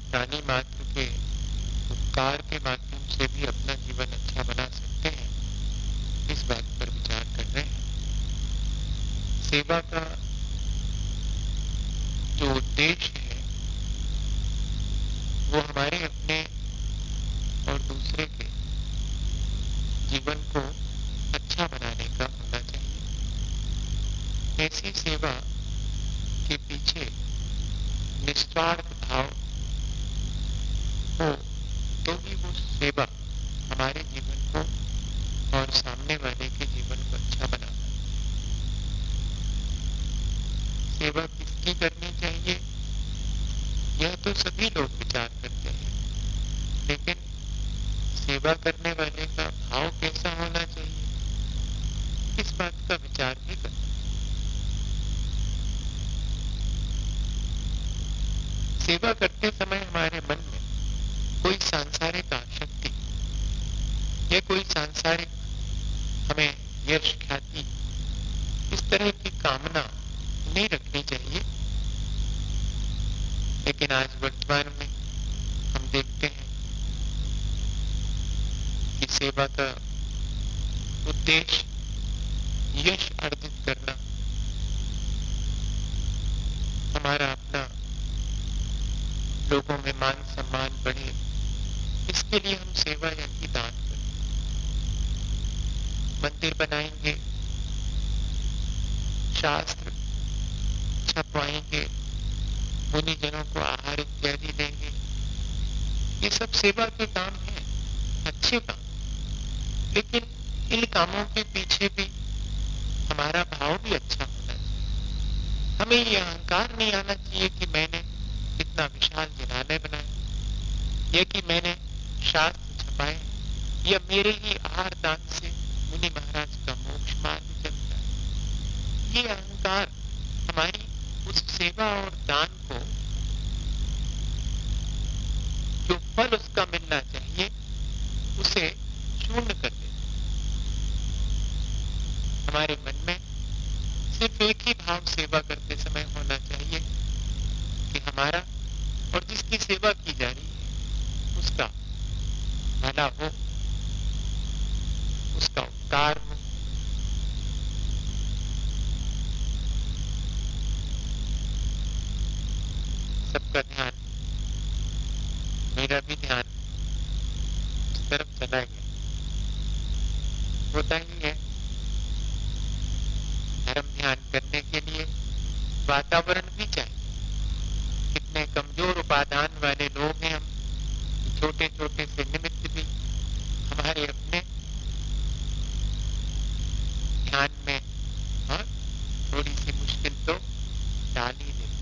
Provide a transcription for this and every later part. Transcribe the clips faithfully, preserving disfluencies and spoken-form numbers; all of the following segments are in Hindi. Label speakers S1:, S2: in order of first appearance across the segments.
S1: प्राणी मात्र के उपकार के माध्यम से भी अपना जीवन अच्छा बना सकते हैं, इस बात पर विचार कर रहे हैं। सेवा का जो उद्देश्य है वो हमारे अपने और दूसरे के जीवन को अच्छा बनाने का होना चाहिए। ऐसी सेवा के पीछे निस्वार्थ भाव हो तो भी वो सेवा हमारे जीवन को और सामने वाले के जीवन को अच्छा बनाता है। सेवा किसकी करनी चाहिए यह तो सभी लोग विचार करते हैं, लेकिन सेवा करने वाले का भाव कैसा होना चाहिए इस बात का विचार भी करना। सेवा करते समय हमारे मन में कोई सांसारिक आसक्ति या कोई सांसारिक हमें यश ख्याति इस तरह की कामना नहीं रखनी चाहिए। लेकिन आज वर्तमान में हम देखते हैं कि सेवा का उद्देश्य यश अर्जित करना, हमारा अपना लोगों में मान सम्मान बढ़े, इसके लिए हम सेवा या की दान करें। मंदिर बनाएंगे, शास्त्र छपवाएंगे, मुनिजनों को आहार इत्यादि देंगे, ये सब सेवा के काम हैं, अच्छे काम। लेकिन इन कामों के पीछे भी हमारा भाव भी अच्छा होना चाहिए। हमें ये अहंकार नहीं आना चाहिए कि मैंने इतना विशाल जिनालय बनाया या कि मैंने शास्त्र छपाए या मेरे ही आहार दान से मुनि महाराज का मोक्ष मार्ग चलता है। ये अहंकार हमारी उस सेवा और दान को जो फल उसका मिलना चाहिए उसे शून्य कर देता। हमारे मन में सिर्फ एक ही भाव सेवा करते समय होना चाहिए कि हमारा और जिसकी सेवा की जा रही है उसका भला हो, उसका उपकार हो। सबका ध्यान, मेरा भी ध्यान उस तरफ चला गया। होता ही है, धर्म ध्यान करने के लिए वातावरण भी चाहिए। कितने कमजोर उपादान वाले लोग हैं हम, छोटे छोटे से निमित्त भी हमारे अपने ध्यान में हाँ, थोड़ी सी मुश्किल तो डाल ही देते।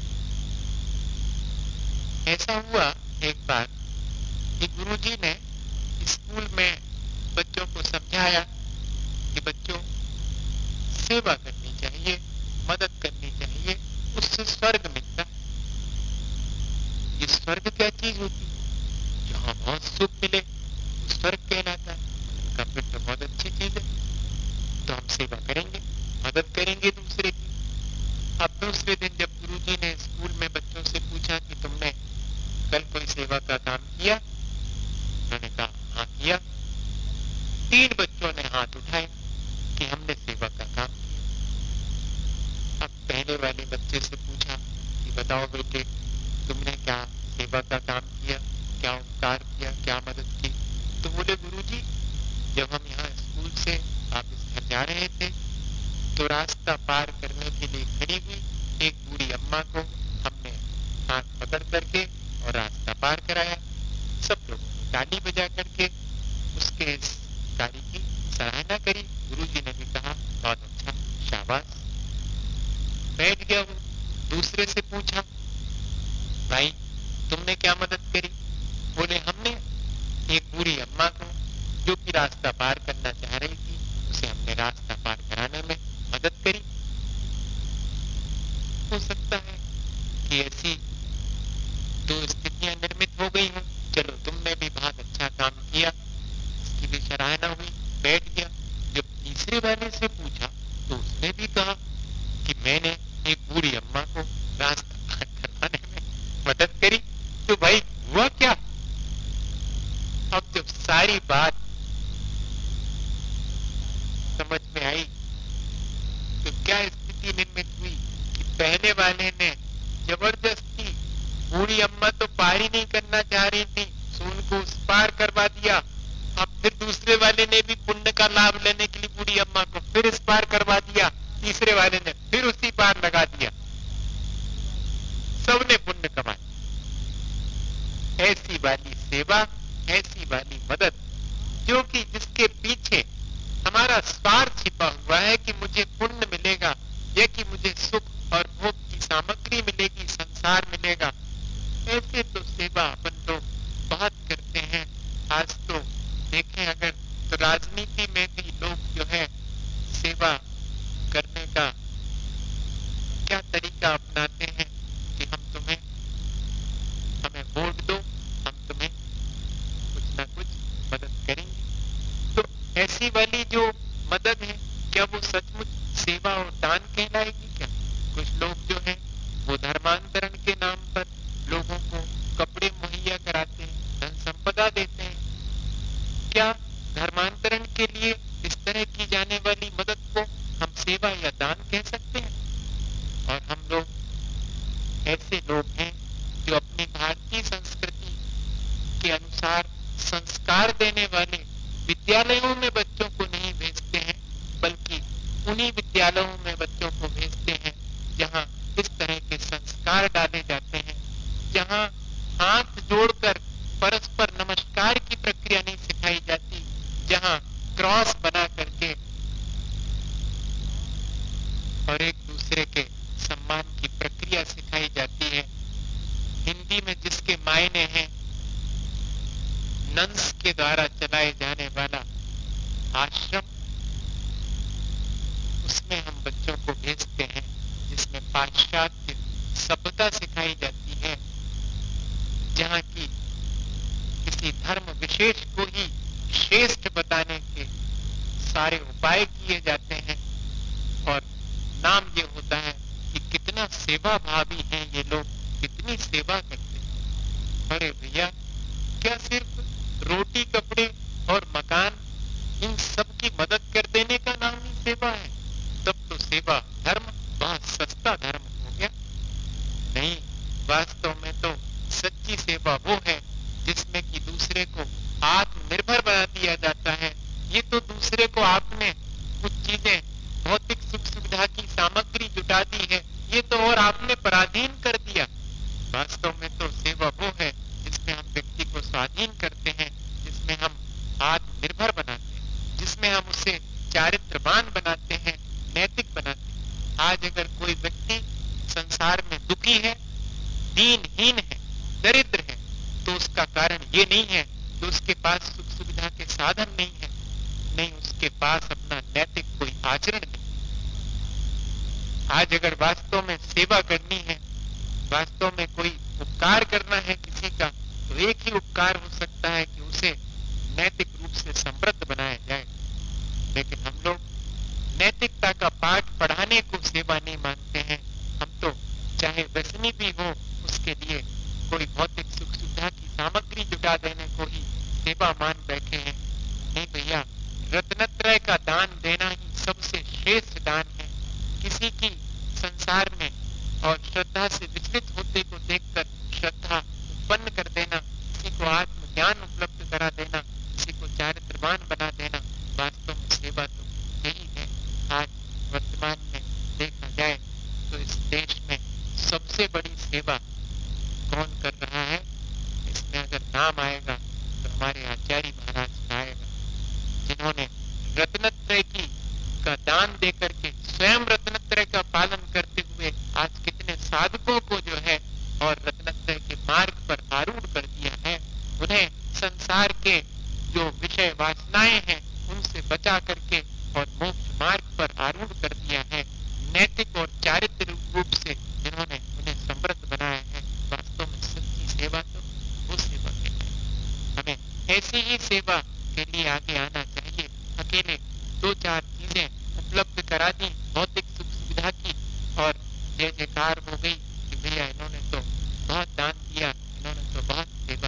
S1: ऐसा हुआ एक बार कि गुरुजी ने स्कूल में बच्चों को समझाया कि बच्चों सेवा करनी चाहिए, मदद करनी चाहिए, उससे स्वर्ग मिलता। ये स्वर्ग क्या चीज होती है? जहां बहुत सुख मिले वो स्वर्ग कहलाता है। उनका फिर तो बहुत अच्छी चीज है, तो हम सेवा करेंगे, मदद करेंगे दूसरे की। अब दूसरे दिन जब गुरुजी ने स्कूल में बच्चों से पूछा कि तुमने कल कोई सेवा का काम किया, उन्होंने कहा हाँ किया। तीन बच्चों ने हाथ उठाए कि हमने सेवा का काम किया। अब पहले वाले बच्चे से पूछा कि बताओ बेटे तुमने क्या सेवा का काम किया, क्या उपकार किया, क्या मदद की? तो बोले गुरुजी जब हम यहाँ स्कूल से वापस घर जा रहे थे तो रास्ता पार करने के लिए खड़ी हुई एक बूढ़ी अम्मा को हमने हाथ पकड़ करके और रास्ता पार कराया। सब लोगों ने ताली बजा करके उसके इस कार्य की सराहना करी। गुरुजी ने भी कहा बहुत अच्छा, शाबाश। बैठ गया वो। दूसरे से पूछा भाई तुमने क्या मदद करी? बोले हमने एक बूढ़ी अम्मा को जो कि रास्ता पार करना चाह रही थी उसे हमने रास्ता पार कराने में मदद करी। हो सकता है कि ऐसी दो स्थितियां निर्मित हो गई हो। चलो तुमने भी बहुत अच्छा काम किया, इसकी भी सराहना हुई, बैठ गया। जब तीसरे वाले से पूछा तो उसने भी कहा कि मैंने एक बूढ़ी अम्मा को रास्ता पार करवाने में मदद करी। तो भाई हुआ क्या? अब जब सारी बात समझ में आई तो क्या स्थिति निर्मित हुई कि पहले वाले ने जबरदस्ती, बूढ़ी अम्मा तो पार ही नहीं करना चाह रही थी, सो उनको उस पार करवा दिया। अब फिर दूसरे वाले ने भी पुण्य का लाभ लेने के लिए बूढ़ी अम्मा को फिर इस पार करवा दिया, तीसरे वाले ने फिर उसी पार लगा दिया, सबने पुण्य कमा लिया। ऐसी वाली सेवा, ऐसी वाली मदद, जो कि जिसके पीछे हमारा स्वार्थ छिपा हुआ है कि मुझे पुण्य मिलेगा या कि मुझे सुख और भोग की सामग्री मिलेगी, संसार मिलेगा, ऐसे तो सेवा अपन लोग बहुत करते हैं। आज तो देखें अगर तो राजनीति में भी लोग जो है सेवा करने का क्या तरीका अपनाते हैं कि हम तुम्हें, हमें वोट दो, हम तुम्हें कुछ ना कुछ मदद करेंगे। तो ऐसी वाली जो मदद है, क्या वो सचमुच सेवा और दान कहलाएगी क्या? कुछ लोग जो है वो धर्मांतरण के नाम पर लोगों को कपड़े मुहैया कराते हैं, धन संपदा देते हैं। क्या धर्मांतरण के लिए इस तरह की जाने वाली मदद को हम सेवा या दान कह सकते हैं? और हम लोग ऐसे लोग हैं जो अपनी भारतीय संस्कृति के अनुसार संस्कार देने वाले विद्यालयों में बच्चों को नहीं भेजते हैं, बल्कि उन्हीं विद्यालयों में बच्चों को भेजते हैं जहां इस तरह के संस्कार डाले जाते हैं, जहां हाथ जोड़कर परस्पर नमस्कार की प्रक्रिया नहीं सिखाई जाती, जहां क्रॉस बना करके और एक दूसरे के सम्मान की प्रक्रिया सिखाई जाती है। हिंदी में जिसके मायने हैं नंस के द्वारा चलाए जाने वाला आश्रम, उसमें हम बच्चों को भेजते हैं जिसमें पाश्चात्य सभ्यता सिखाई जाती है, जहाँ की किसी धर्म विशेष को ही श्रेष्ठ बताने के सारे उपाय किए जाते हैं और नाम ये होता है कि कितना सेवा भावी हैं ये लोग, कितनी सेवा करते हैं। अरे भैया, क्या सिर्फ रोटी कपड़े और मकान इन सब की मदद कर देने का नाम ही सेवा है? तब तो सेवा धर्म बहुत सस्ता धर्म हो गया। नहीं, वास्तव में तो सच्ची सेवा वो है जिसमें कि दूसरे को आत्मनिर्भर बना दिया जाता है। ये तो दूसरे को आपने कुछ चीजें, भौतिक सुख सुविधा की सामग्री जुटा दी है, ये तो और आपने पराधीन कर दिया। वास्तव में तो सेवा वो है जिसमें हम व्यक्ति को स्वाधीन करते हैं, जिसमें हम आत्मनिर्भर बनाते हैं, जिसमें हम उसे चारित्रवान बनाते हैं, नैतिक बनाते हैं। आज अगर कोई व्यक्ति संसार में दुखी है, दीनहीन है, दरिद्र है, तो उसका कारण ये नहीं है कि उसके पास सुख सुविधा के साधन नहीं है, नहीं, उसके पास अपना नैतिक कोई आचरण नहीं। आज अगर वास्तव में सेवा करनी है, वास्तव में कोई उपकार करना है किसी का, तो एक ही उपकार हो सकता है कि उसे नैतिक रूप से समृद्ध बनाया जाए। लेकिन हम लोग नैतिकता का पाठ पढ़ाने को सेवा नहीं मानते हैं। हम तो चाहे व्यसनी भी हो, उसके लिए कोई भौतिक सुख सुविधा की सामग्री जुटा देने को ही सेवा मान बैठे हैं। नहीं भैया, रत्नत्रय का दान देना ही सबसे श्रेष्ठ दान है। किसी की संसार में और श्रद्धा से विचलित होते को देखकर श्रद्धा उत्पन्न कर देना, किसी को आत्मज्ञान उपलब्ध करा देना, किसी को चारित्रवान बना देना, वास्तव में सेवा तो यही है। आज वर्तमान में देखा जाए तो इस देश में सबसे बड़ी सेवा कौन कर रहा है? इसमें अगर नाम आएगा तो हमारे आचार्य महाराज का आएगा, जिन्होंने रत्नत्रय की का दान देकर के स्वयं रत्नत्रय का पालन करते हुए आज कितने साधकों को जो है और रत्नत्रय के मार्ग पर आरूढ़ कर दिया है। उन्हें संसार के जो विषय वासनाएं हैं उनसे बचा करके और मोक्ष मार्ग पर आरूढ़ कर दिया है। नैतिक और चारित्र रूप से जिन्होंने उन्हें समृद्ध बनाया है। वास्तव में सच्ची सेवा तो वो सेवा है। हमें ऐसी ही सेवा के लिए आगे आना चाहिए। अकेले दो चार चीजें उपलब्ध करा दी भौतिक सुख सुविधा की और जय जयकार हो गई कि भैया इन्होंने तो बहुत दान किया, इन्होंने तो बहुत सेवा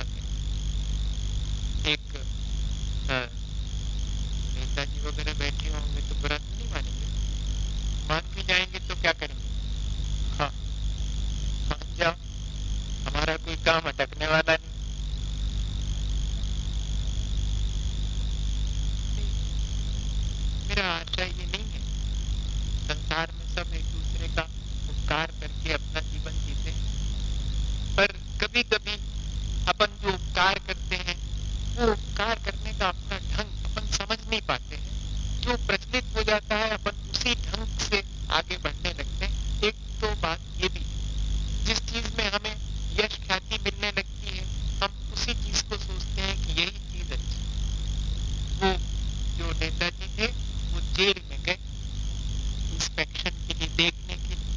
S1: नहीं पाते हैं। जो प्रचलित हो जाता है अपन उसी ढंग से आगे बढ़ने लगते हैं। एक तो बात ये भी है, जिस चीज में हमें यश ख्याति मिलने लगती है हम उसी चीज को सोचते हैं कि यही चीज अच्छी। वो जो नेताजी थे वो जेल में गए इंस्पेक्शन के लिए, देखने के लिए,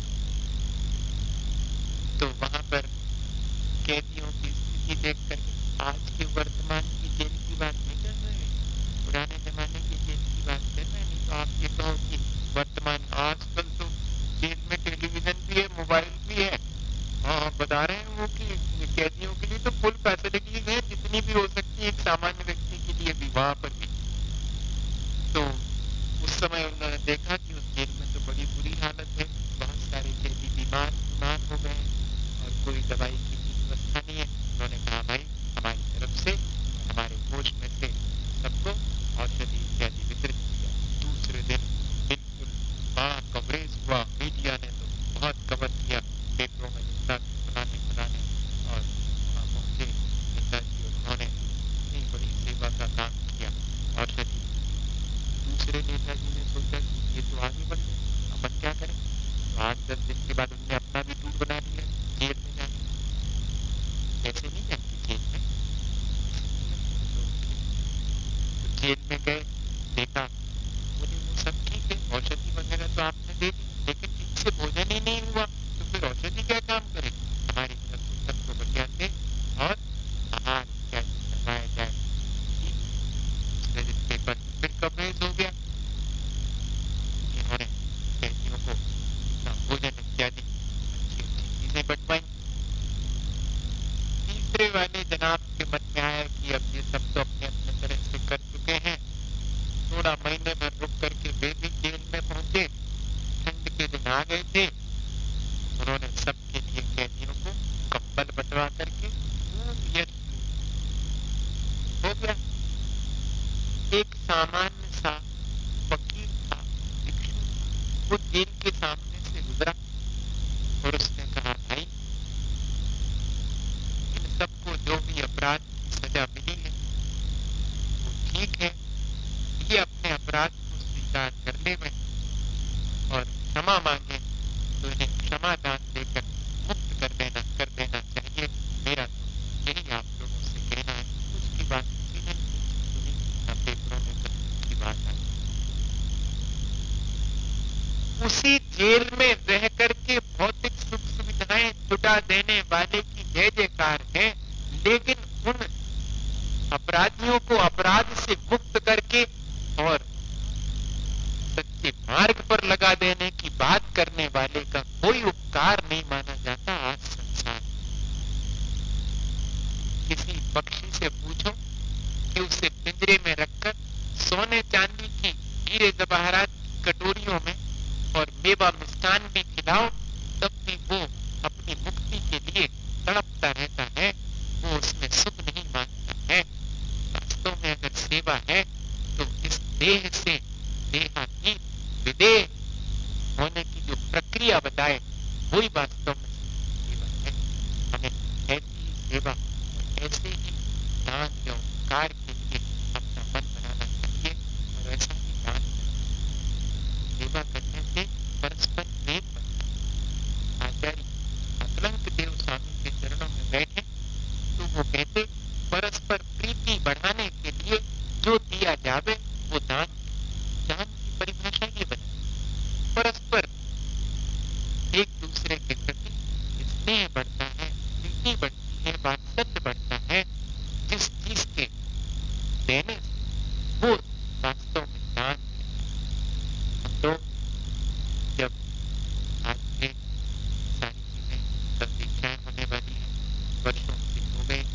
S1: तो वहां पर कैदियों की स्थिति देख करके, आज के वर्तमान की जेल की बात नहीं कर रहे, पुराने जमाने की जेल की बात कर रहे हैं। नहीं तो आप ये कहो कि वर्तमान आजकल तो जेल में टेलीविजन भी है, मोबाइल भी है। हाँ, बता रहे हैं वो कि कैदियों के लिए तो फुल फैसिलिटीज है, जितनी भी हो सकती है एक सामान्य व्यक्ति के लिए भी वहां पर भी। तो उस समय उन्होंने देखा कि उस जेल में तो बड़ी बुरी हालत है, बहुत सारे कैदी बीमार बीमार हो गए हैं और कोई दवाई की भी व्यवस्था नहीं है। उन्होंने कहा भाई हमारी तरफ से हमारे कोष में से सबको औषधि इत्यादि वितरित किया। दूसरे दिन बिल्कुल बड़ा कवरेज हुआ, मीडिया ने तो बहुत कवर किया, पेपरों में जितना फलाने फलाने, और वहाँ पहुंचे नेताजी और उन्होंने इतनी बड़ी सेवा का काम किया, औषधि। दूसरे नेताजी ने सोचा कि ये तो आगे बढ़ गए, अपन क्या करें। तो आठ दस दिन के बाद उन्होंने अपना भी टूर बना लिया जेल में जाने का। ऐसे नहीं जाते जेल में, तो जेल में गए, देखा, बोले वो सब ठीक है, औषधि वगैरह तो आपने दे दी, लेकिन ठीक से भोजन ही नहीं हुआ, तो फिर औषधि क्या काम करे। हमारी तरफ से सबको बढ़िया थे और आहार इत्यादि करवाया जाए। दूसरे दिन पेपर फिर कवरेज हो गया, इन्होंने कैदियों को अपना भोजन इत्यादि अच्छी अच्छी चीजें बंटवाई। तीसरे वाले जनाब के मन में आया कि अब ये सब तो अपने अपने तरह से कर चुके हैं, थोड़ा महीने भर रुक करके वे भी जेल में पहुंचे। ठंड के दिन आ गए थे, उन्होंने सबके लिए कैदियों को कंबल बंटवा करके खूब यश हो गया। एक सामान्य सा फकीर था, भिक्षु, वो जेल के सामने से गुजरा और उसने कहा भाई इन सबको जो भी अपराध की सजा मिली है वो ठीक है, ये अपने अपराध को स्वीकार कर ले में और क्षमा मांगे तो इन्हें क्षमा दान देकर मुक्त कर देना कर देना चाहिए। मेरा तो यही आप लोगों से कहना है। उसकी बात किसी ने सुनी ना, पेपरों में कहीं की बात आई। उसी जेल में रह करके भौतिक सुख सुविधाएं जुटा देने वाले की जय जयकार है, लेकिन उन अपराधियों को अपराध से मुक्त करके और सच्चे मार्ग पर लगा देने की बात करने वाले का कोई उपकार नहीं माना जाता। आज संसार किसी पक्षी से पूछो कि उसे पिंजरे में रखकर सोने चांदी की हीरे जवाहरात की कटोरियों में और मेवा मिष्ठान भी खिलाओ, तब भी वो अपनी मुक्ति के लिए तड़पता रहता है, वो उसमें सुख नहीं मानता है। वास्तव में अगर सेवा है तो इस देह से देहातीत विदेह होने की जो प्रक्रिया बताए वही वास्तव में सेवा है। हमें ऐसी ही सेवा और ऐसे ही दान या उपकार के लिए अपना मन बनाना चाहिए और ऐसा ही दान करना। सेवा करने से परस्पर प्रेम बनता है। आचार्य अकलंक देव स्वामी के चरणों में बैठे तो वो कहते परस्पर प्रीति बढ़ाने के लिए जो दिया जावे वो दान। दान की परिभाषा ये बनी, परस्पर एक दूसरे के प्रति स्नेह बढ़ता है, प्रीति बढ़ती है, वात्सल्य बढ़ता है। जिस चीज के देने से वो वास्तव में दान है। हम लोग जब आज से सारी चीजें सब दीक्षाएं होने वाली हैं, वर्षों से हो गए,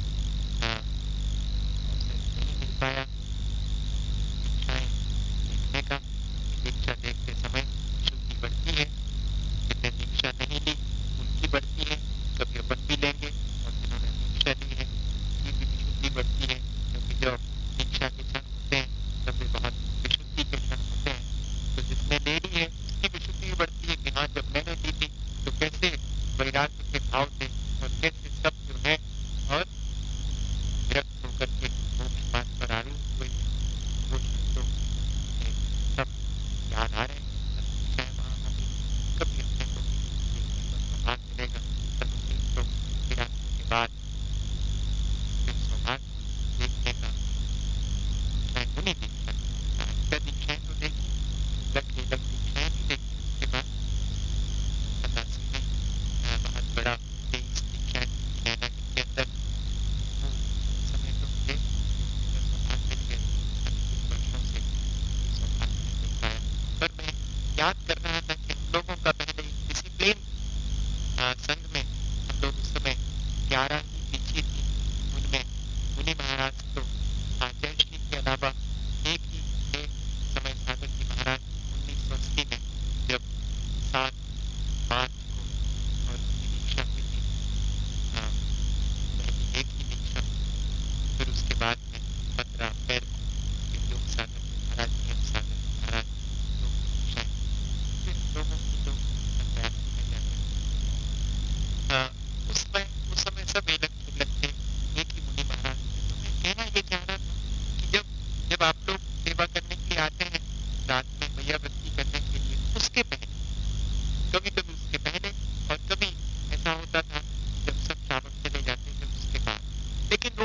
S1: नहीं मिल पाया दीक्षाएं देखने का। दीक्षा देखते समय शुद्धि बढ़ती है, जिन्हें दीक्षा नहीं ली उनकी बढ़ती है, कभी अपन भी लेंगे, और जिन्होंने दीक्षा ली है उनकी भी विशुद्धि बढ़ती है। क्योंकि जब दीक्षा के क्षण होते हैं तब वे बहुत विशुद्धि के क्षण होते हैं। तो जिसने ले ली है उसकी विशुद्धि बढ़ती है कि हाँ जब मैंने ली थी तो कैसे वैराग्य के भाव थे और कैसे सब जो है और विरक्त होकर के मोक्ष मार्ग पर आरूढ़ हुए थे, वो क्षण तो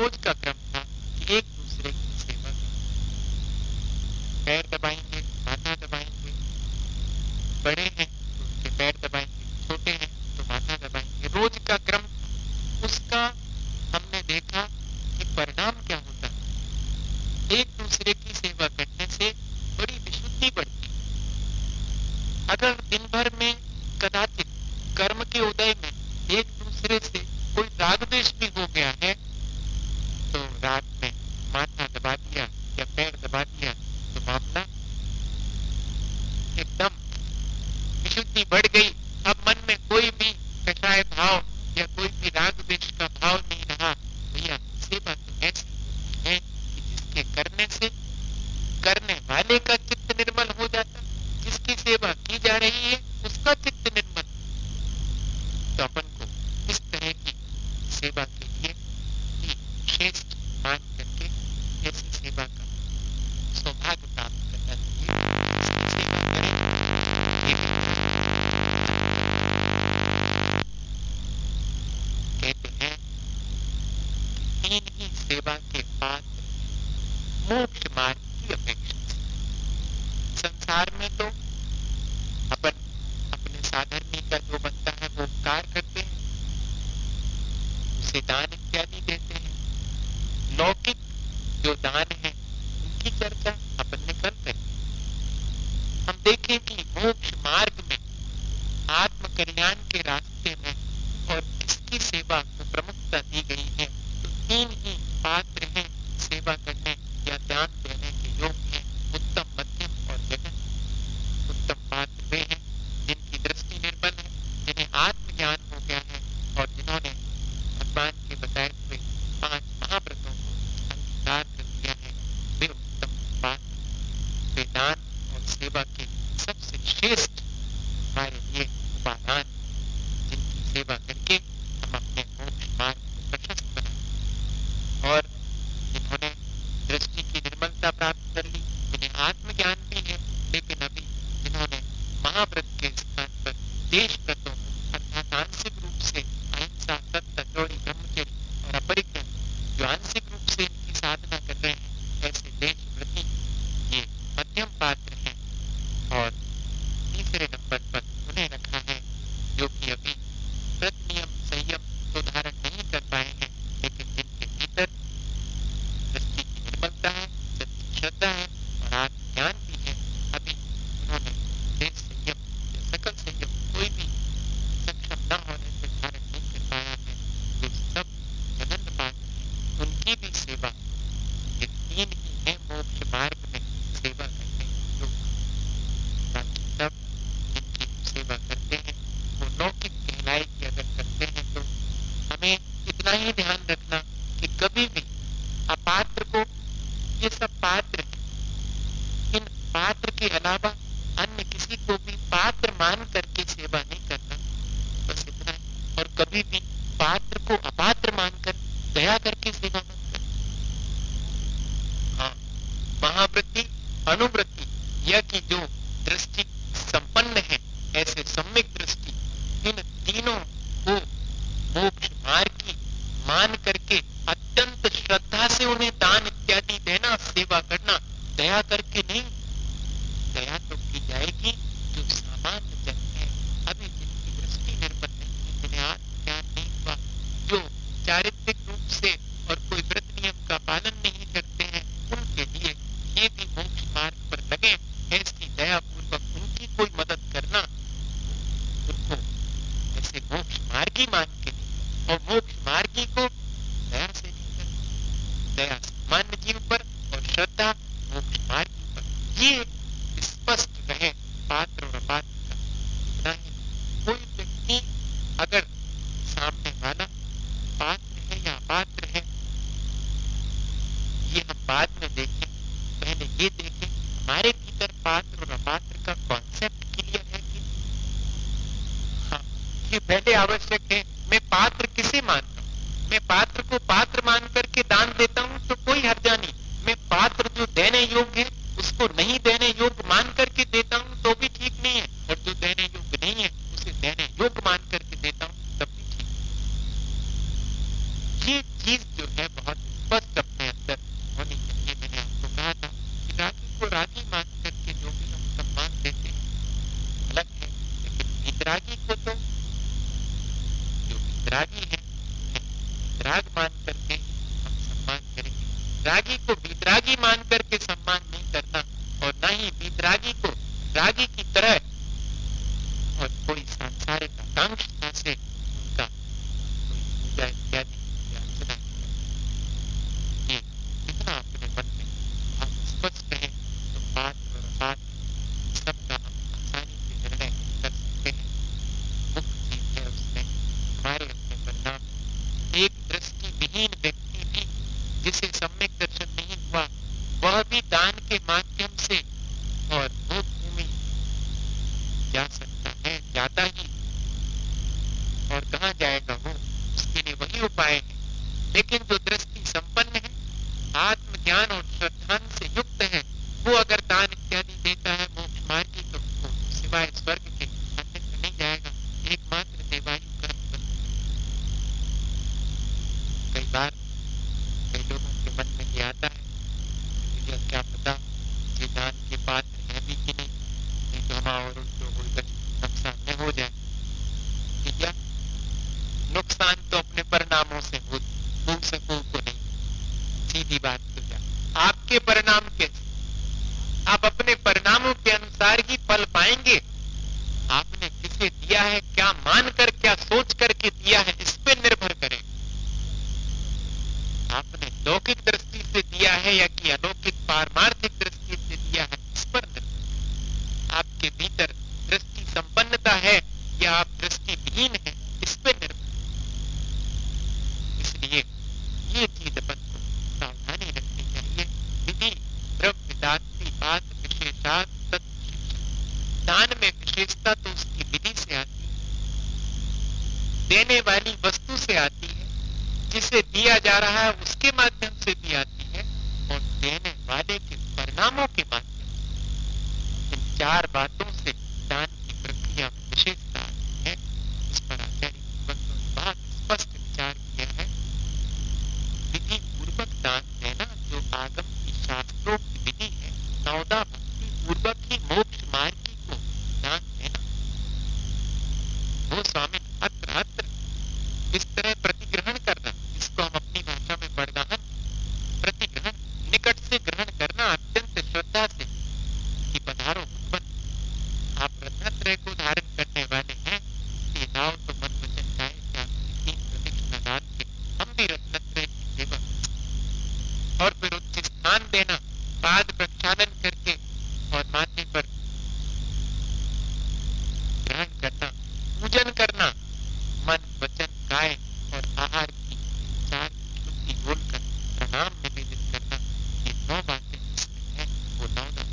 S1: रोज का क्रम था कि एक दूसरे की सेवा करें। पैर दबाएंगे, माथा दबाएंगे, बड़े हैं तो उनके पैर दबाएंगे, छोटे हैं तो माथा दबाएंगे, रोज का क्रम था। उसका हमने देखा कि परिणाम क्या होता है। एक दूसरे की सेवा करने से बड़ी विशुद्धि बढ़ती है। अगर दिन भर में कदाचित कर्म के उदय में एक दूसरे से कोई राग द्वेष भी हो गया है, तो रात में माथा दबा दिया या पैर दबा दिया तो मामला एकदम विशुद्धि बढ़ गई। अब मन में कोई भी कषाय भाव या कोई भी राग द्वेष का भाव नहीं रहा। भैया सेवा तो ऐसी होती है कि जिसके करने से करने वाले का चित्त निर्मल हो जाता, जिसकी सेवा की जा रही है उसका चित्त निर्मल। तो अपन को इस तरह की सेवा के लिए ही श्रेष्ठ मान करके ऐसी सेवा का सौभाग्य प्राप्त करना चाहिए। इसकी सेवा करें, ये भी कहते हैं कि तीन ही सेवा के पात्र मोक्ष मार्ग की अपेक्षा से। संसार में तो अपन अपने साधर्मी का जो बनता है वो उपकार करते हैं, उसे दान इत्यादि देते हैं। लौकिक जो दान है उनकी चर्चा अपन ने कल करी। हम देखें कि मोक्ष मार्ग में आत्म कल्याण के रास्ते में और किसकी सेवा को प्रमुखता दी गई है, तो तीन ही पात्र हैं सेवा करने या दान देने के योग्य हैं, उत्तम, मध्यम और जघन। उत्तम पात्र वे हैं जिनकी दृष्टि निर्मल है, जिन्हें आत्मज्ञान हो गया है और जिन्होंने भगवान के बताए हुए पांच महाव्रतों को अंगीकार कर दिया है। वे उत्तम पात्र, वे दान और सेवा के सबसे श्रेष्ठ हमारे लिए उपादान, जिनकी सेवा करके हम अपने मोक्ष मार्ग को प्रशस्त बनाएं। और जिन्होंने दृष्टि की निर्मलता प्राप्त कर ली, जिन्हें आत्मज्ञान भी है, लेकिन अभी जिन्होंने महाव्रत के स्थान पर देश व्रतों अर्थात आंशिक रूप से अहिंसा, सत्य, चौरी, ब्रह्मचर्य और अपरिग्रह जो आंशिक रूप से इनकी साधना कर रहे हैं, ऐसे देश व्रती ये मध्यम पात्र हैं। और तीसरे नंबर पर उन्हें रखा है जो कि अभी व्रत नियम संयम तो धारण नहीं कर पाए हैं, लेकिन जिनके भीतर दृष्टि की निर्मलता है, सच्ची श्रद्धा है और आत्मज्ञान भी है। अभी उन्होंने देश संयम या सकल संयम कोई भी सक्षम न होने से धारण नहीं कर पाया है, वे सब जघन्य पात्र हैं। उनकी भी सेवा, ये तीन ही है मोक्ष मार्ग में सेवा करने के लोग। बाकी सब जिनकी सेवा करते हैं वो लौकिक कहलाए कि अगर करते हैं तो हमें इतना ही ध्यान रखना कि कभी भी अपात्र को, ये सब पात्र हैं, इन पात्र के अलावा अन्य किसी को भी पात्र मान करके सेवा नहीं करना, बस इतना ही। और कभी भी पात्र को अपात्र मानकर दया करके सेवा मत करना। हाँ, महावृत्ति, अनुवृत्ति यह कि जो दृष्टि संपन्न है, ऐसे सम्यक दृष्टि, इन तीनों को मोक्ष मार्ग की मान करके अत्यंत श्रद्धा से उन्हें दान इत्यादि देना, सेवा करना, दया करके नहीं। दया तो की जाएगी जो सामान्य जन है, अभी जिनकी दृष्टि निर्मल नहीं है, जिन्हें आत्मज्ञान नहीं हुआ, जो चारित्रिक रूप से और कोई व्रत नियम का पालन नहीं करते हैं, उनके लिए ये भी मोक्ष मार्ग पर लगे, ऐसी दया पूर्वक उनकी कोई मदद करना, उनको ऐसे मोक्ष मार्गी मान के नहीं। और मोक्ष मार्गी को दया से नहीं करना, दया सामान्य जीव पर और श्रद्धा मोक्ष मार्गी पर। ये स्पष्ट रहे पात्र और अपात्र का। इतना ही, कोई व्यक्ति अगर सामने वाला पात्र है या अपात्र है, ये हम बाद में देखें, पहले ये देखें हमारे भीतर पात्र और अपात्र का कॉन्सेप्ट क्लियर है कि हाँ, ये पहले आवश्यक है। मैं पात्र किसे मानता हूं? मैं पात्र को पात्र मान करके दान देता हूं तो कोई हर्जा नहीं। मैं पात्र जो देने योग्य है उसको नहीं देने योग्य मान करके देता हूं तो भी ठीक नहीं है, और जो देने योग्य नहीं है उसे देने योग्य मान करके देता हूं तब भी ठीक है। ये चीज जो है बहुत रागी को वीतरागी मान करके सम्मान नहीं करना और न ही वीतरागी को रागी की तरह और कोई सांसारिक आकांक्षा से उनका कोई पूजा इत्यादि या अर्चना ये इतना अपने मन में आप स्पष्ट है तो बात और बात सबका हम आसानी से निर्णय कर सकते हैं। मुख्य चीज है उसमें हमारे अपने परिणाम। एक दृष्टि विहीन व्यक्ति भी जिसे सम्यक दर्शन नहीं हुआ वह भी दान के माध्यम से और भोग भूमि जा सकता है, जाता ही और कहाँ जाएगा वो, उसके लिए वही उपाय है। लेकिन जो दृष्टि संपन्न है, आत्मज्ञान और श्रद्धान से युक्त है, वो अगर दान इत्यादि देता है मोक्ष मार्ग की तो वो सिवाय स्वर्ग के अन्यत्र नहीं जाएगा, एकमात्र देवायु कर्म बन। कई बार कई लोगों के मन में ये आता है मुझे क्या पता ये दान के पात्र है भी कि नहीं, नहीं तो हम और उनको कोई नुकसान न हो जाए। क्या नुकसान तो अपने परिणामों से हो हो सको को नहीं, सीधी बात तो क्या आपके परिणाम कैसे, आप अपने परिणामों के अनुसार ही फल पाएंगे। आपने किसे दिया है, क्या मानकर क्या सोच करके दिया है, इस पे निर्भर करें। आपने लौकिक दृष्टि से दिया है या कि अलौकिक पारमार्थिक दृष्टि से दिया है, इस पर निर्भर। आपके भीतर दृष्टि संपन्नता है या आप दृष्टि विहीन है, इस पे निर्भर। इसलिए ये चीज अपन को सावधानी रखनी चाहिए। विधि द्रव्य दात्री बात विशेषात तत्शिक्षा। दान में विशेषता तो उसकी विधि से आती है, देने वाली वस्तु से आती है, जिसे दिया जा रहा है उसके माध्यम से भी आती है और देने वाले के परिणामों के माध्यम से। इन चार बातों से दान की प्रक्रिया में विशेषता आती है। इस पर आचार्य भगवंतों ने बहुत स्पष्ट विचार किया है। विधि पूर्वक दान देना जो आगम की शास्त्रोक्त विधि है, नवदा भक्ति पूर्वक ही मोक्ष मार्गी को दान देना, वो स्वामी अत्र अत्र इस तरह प्रतिग्रहण करना, इसको हम अपनी भाषा में बड़गाहन प्रतिग्रहण, निकट से ग्रहण करना अत्यंत श्रद्धा से कि पधारो भगवंत, आप रत्नत्रय को धारण करने वाले हैं, ये नाव तो मन वचन काया कि आपकी तीन प्रदक्षिणा दान के हम भी रत्नत्रय की सेवा और फिर उच्च स्थान देना, पाद प्रक्षालन करके और माथे पर ग्रहण करना, पूजन करना, मन वचन काय और आहार की चार की शुद्धि बोलकर प्रणाम निवेदित करना, ये नौ बातें जिसमें है वो नौदा।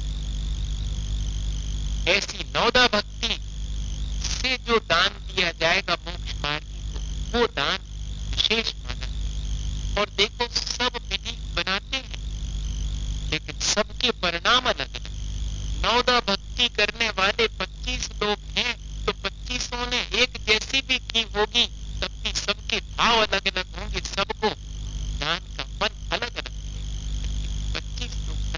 S1: ऐसी नौदा भक्ति से जो दान दिया जाएगा मोक्ष मार्गी को, वो दान विशेष माना है। और देखो सब विधि बनाते हैं लेकिन सबके परिणाम अलग अलग। नौदा भक्ति करने वाले पच्चीस लोग हैं तो पच्चीसों ने एक जैसी भी की होगी, तब भी सबके भाव अलग अलग होंगे, सबको दान का फल अलग अलग मिलेगा। पच्चीस लोग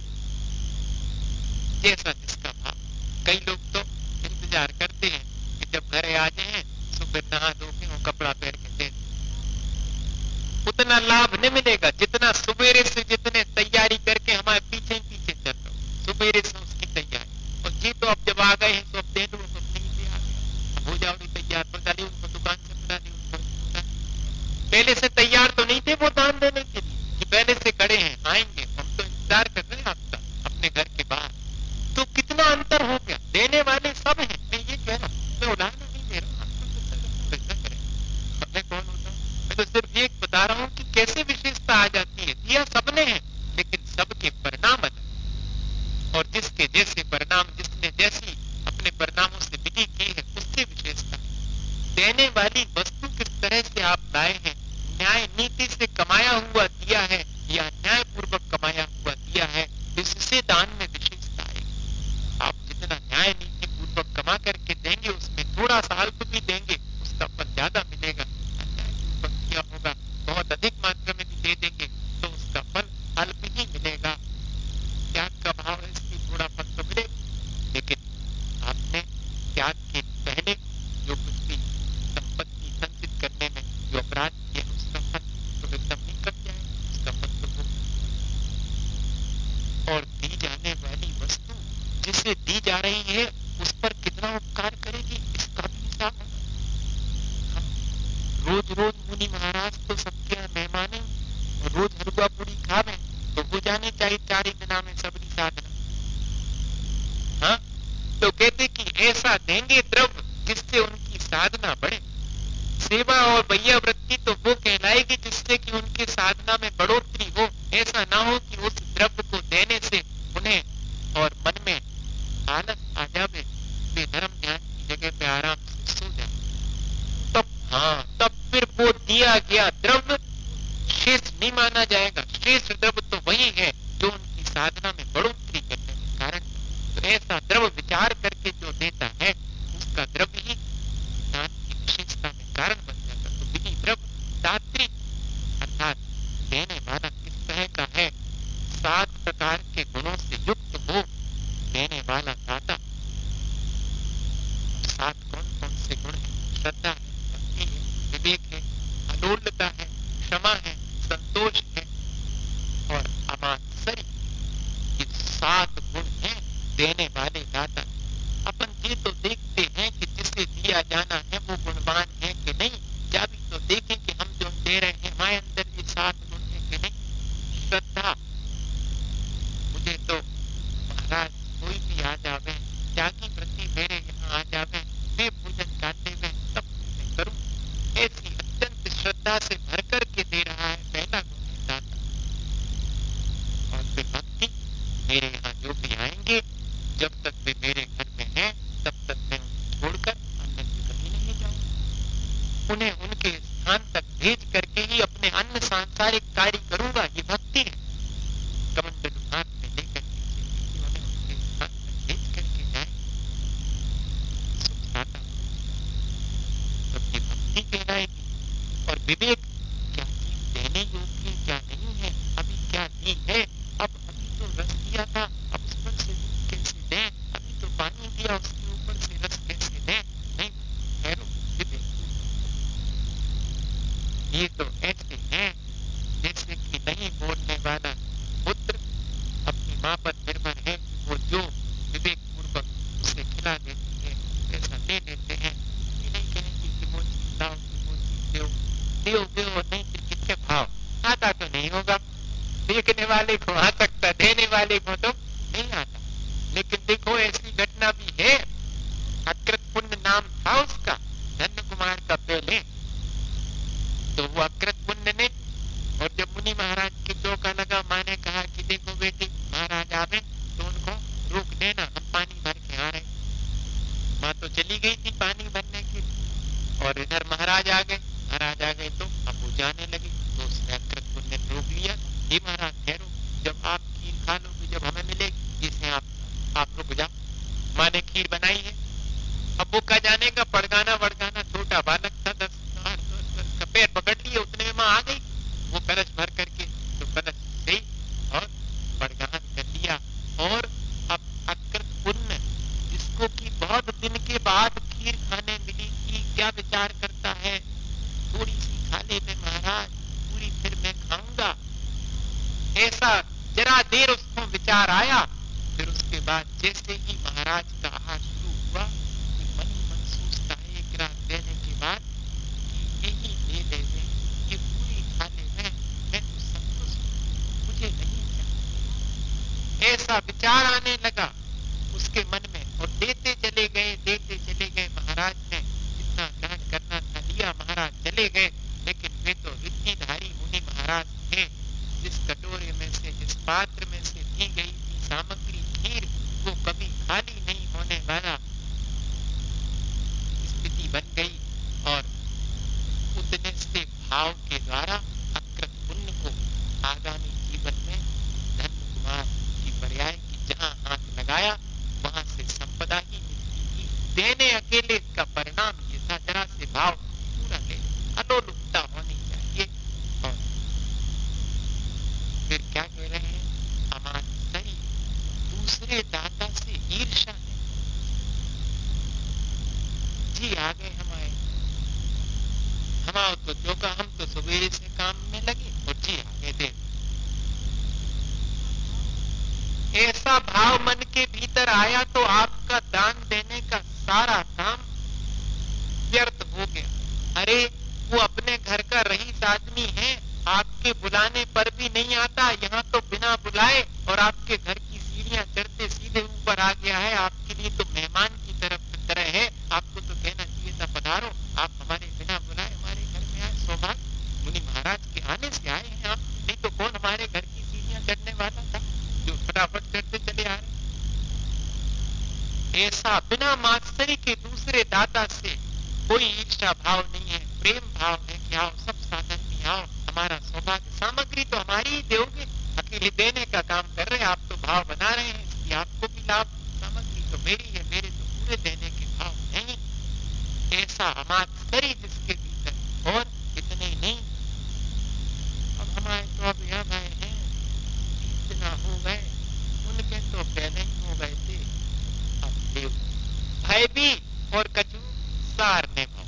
S1: जैसा जिसका भाव। कई लोग तो इंतजार करते हैं कि जब घर आ जाए तो फिर नहा धो के वो कपड़ा पहन के दे, उतना लाभ नहीं मिलेगा जितना सुबेरे से जितने तैयारी करके हमारे पीछे पीछे चल रहे हो, सुबेरे से उसकी तैयारी। और जी तो अब जब आ गए हैं तो अब दे दो, अब नहीं से आ गए, अब हो जाओ नहीं तैयार, पता नहीं उनको दुकान से बुला ली, उनको पहले से तैयार तो नहीं थे वो दान देने के लिए कि पहले से खड़े हैं आएंगे, हम तो इंतजार कर रहे हैं आपका अपने घर के बाहर। तो कितना अंतर हो गया, देने वाले सब हैं। मैं ये कह रहा हूँ, मैं उदाहरण नहीं दे रहा हूँ, आपको वैसा करें, अपने कौन होता है, मैं तो सिर्फ ये बता रहा हूँ कि कैसे विशेषता आ जाती है। दिया सबने है लेकिन सबके परिणाम अलग, और जिसके जैसे परिणाम, जिसने जैसी अपने परिणामों से विधि की है उससे विशेषता है। देने वाली वस्तु किस तरह से आप लाए हैं, न्याय नीति से कमाया हुआ दिया है या न्याय पूर्वक कमाया हुआ दिया है, इससे दान में विशेषता आएगी। आप जितना न्याय नीति पूर्वक कमा करके देंगे उसमें थोड़ा सा अल्प भी देंगे, उसका फल ज्यादा मिलेगा। अन्याय पूर्वक किया होगा, बहुत अधिक मात्रा में भी दे देंगे तो उसका फल अल्प ही मिलेगा। त्याग का भाव है इसलिए थोड़ा फल तो मिलेगा, लेकिन आपने त्याग के पहले जो कुछ भी संपत्ति संचित करने में जो अपराध किए उसका फल तो एकदम नहीं कट जाएगा, उसका फल तो मुनि महाराज तो सबके यहाँ मेहमान है, और रोज हलवा पूरी खावे तो हो जाने चाहिए चार ही दिना में सबकी साधना। हाँ, तो कहते कि ऐसा देंगे द्रव्य जिससे उनकी साधना बढ़े। सेवा और भैया वृत्ति तो वो कहलाएगी जिससे कि उनके साधना में बढ़ोतरी हो। ऐसा ना हो कि उस द्रव्य को देने से उन्हें और मन में आलस आ जावे, वे धर्म ध्यान की जगह पे आराम से सो जाए। तब हाँ, तब फिर वो दिया गया द्रव्य शेष नहीं माना जाएगा। शेष द्रव्य तो वही है जो उनकी साधना में बढ़ोतरी करने के कारण। तो ऐसा द्रव्य विचार करके जो देता है उसका द्रव्य ही दान की विशेषता में कारण बन जाता। तो विधि द्रव्य दात्री अर्थात देने वाला किस तरह का है, सात प्रकार के गुणों से युक्त हो देने वाला दाता। सात कौन कौन से गुण है? श्रद्धा है, भक्ति है, विवेक है, अलोलता है, क्षमा है, संतोष है और अमात्सर्य। ये सात गुण हैं देने वाले दाता। अपन ये तो देखते हैं कि जिसे दिया जाना है वो गुणवान है कि नहीं, या भी तो देखें कि हम जो दे रहे हैं हमारे अंदर ये सात गुण है कि नहीं। श्रद्धा, मुझे तो महाराज कोई भी आ जावे, त्यागी प्रति मेरे यहाँ आ जावे, वे भोजन काटे में तब मैं करूं, ऐसी अत्यंत श्रद्धा से भर करके दे रहा है, पहला गुण है दाता। और फिर भक्ति, मेरे यहाँ जो भी आएंगे जब तक वे मेरे घर में हैं तब तक मैं उन्हें छोड़कर अन्य कहीं नहीं जाऊंगा, उन्हें उनके स्थान तक भेज करके ही अपने अन्य सांसारिक कार्य करूंगा। ये भक्ति है। कमंडल हाथ में लेकर के उन्हें उनके स्थान तक भेज करके जाए सुखाता, तब ये भक्ति कहलाएगी। और विवेक, क्या चीज देने योग्य क्या नहीं है, अभी क्या दी है, अब अभी तो रस दिया था, अब उस पर से दूध कैसे दें, अभी तो पानी दिया उसके ऊपर से रस कैसे दें, नहीं ठहरो, विवेक। ये तो ऐसे हैं जैसे कि नहीं बोलने वाला पुत्र अपनी माँ पर निर्भर है कि वो जो विवेक पूर्वक उसे खिला देती है ऐसा ले लेते हैं। ये नहीं कहेंगे कि वो चीज लाओ, कि वो चीज दो, देव देव नहीं फिर कितने भाव, आता तो नहीं होगा। देखने वाले को आ सकता, देने वाले को तो नहीं आता। लेकिन देखो ऐसी घटना भी है, अकृत पुण्य नाम था उसका, धन्य कुमार का पहले, तो वो अकृत पुण्य ने, और जब मुनि महाराज के चौका लगा, माँ ने कहा कि देखो बेटी महाराज आवे तो उनको रोक देना, हम पानी भर के आ रहे। माँ तो चली गई थी पानी भरने के, और इधर महाराज आ गए। महाराज आ गए तो अब वो जाने लगे, तो उसने अकृत पुण्य ने रोक लिया। हे महाराज ठहरो, जब आप खीर खा लोगे जब हमें मिलेगी, जिससे आप आप रुक जाओ। माँ ने खीर बनाई है, अब वो का जाने का पड़गाना वड़गाना, छोटा बालक था, दस दस का पैर पकड़ लिए, उतने में माँ आ गई वो कलश भर करके, तो कलश से और पड़गान कर लिया। और अब अकृत पुण्य जिसको कि बहुत दिन के बाद खीर खाने मिली थी, क्या विचार करता है, थोड़ी सी खा ले मैं महाराज, पूरी फिर मैं खाऊंगा, ऐसा जरा देर उसको विचार आया। फिर उसके बाद जैसे ही महाराज का आहार शुरू हुआ, मन ही मन सोचता है एक रात देने के बाद कि यही ले ले में, ये पूरी खा ले में, मैं तो संतुष्ट हूं, मुझे नहीं चाहिए। ऐसा विचार आने लगा उसके मन में, और देते चले गए देते चले गए। महाराज ने जितना ग्रहण करना था लिया, महाराज चले गए। लेकिन वे तो रिद्धिधारी मुनि महाराज थे, जिस कटोरे में से, जिस पात्र में से दी गई थी सामग्री खीर, वो कभी खाली नहीं होने वाला स्थिति बन गई। और उतने से भाव के द्वारा अकृत पुण्य को आगामी जीवन में धन्य कुमार की पर्याय की जहां हाथ लगाया वहां से संपदा ही मिलती थी। देने अकेले का परिणाम ये था, जरा से भाव पूरा ले, अलोलुपता होनी चाहिए। और फिर क्या कह रहे हैं, अमात्सर्य, दूसरे दाता से ईर्ष्या नहीं। जी आ गए हमारे, हमारा तो चौका, हम तो सवेरे से काम में लगे और जी आ गए थे। ऐसा भाव मन के भीतर आया तो आपका दान देने का सारा काम व्यर्थ हो गया। अरे वो अपने घर घर का रईस आदमी है, आपके बुलाने पर भी नहीं आता, यहाँ तो बिना बुलाए और आपके घर की सीढ़ियां चढ़ते सीधे ऊपर आ गया है। आपके लिए तो मेहमान की तरफ तरह है, आपको तो कहना चाहिए था पधारो, आप हमारे बिना बुलाए हमारे घर में आए, सौभाग्य मुनि महाराज के आने से आए हैं आप, नहीं तो कौन हमारे घर की सीढ़ियां चढ़ने वाला था जो फटाफट चढ़ते चले आ रहे। ऐसा बिना मास्टरी के दूसरे दाता से कोई ईर्ष्या भाव नहीं है, प्रेम भाव है कि आओ सब साधन में आओ, हमारा सौभाग्य, सामग्री तो हमारी ही दोगे, अकेले देने का काम कर रहे हैं, आप तो भाव बना रहे हैं, इसलिए आपको भी लाभ, सामग्री तो मेरी है, मेरे तो पूरे देने के भाव नहीं। ऐसा मास्टरी जिसके भीतर, और इतने नहीं, अब हमारे तो अब यहाँ गए हैं, इतना हो गए, उनके तो पहले ही हो गए थे, अब देव भय भी और कछु सार ने भाव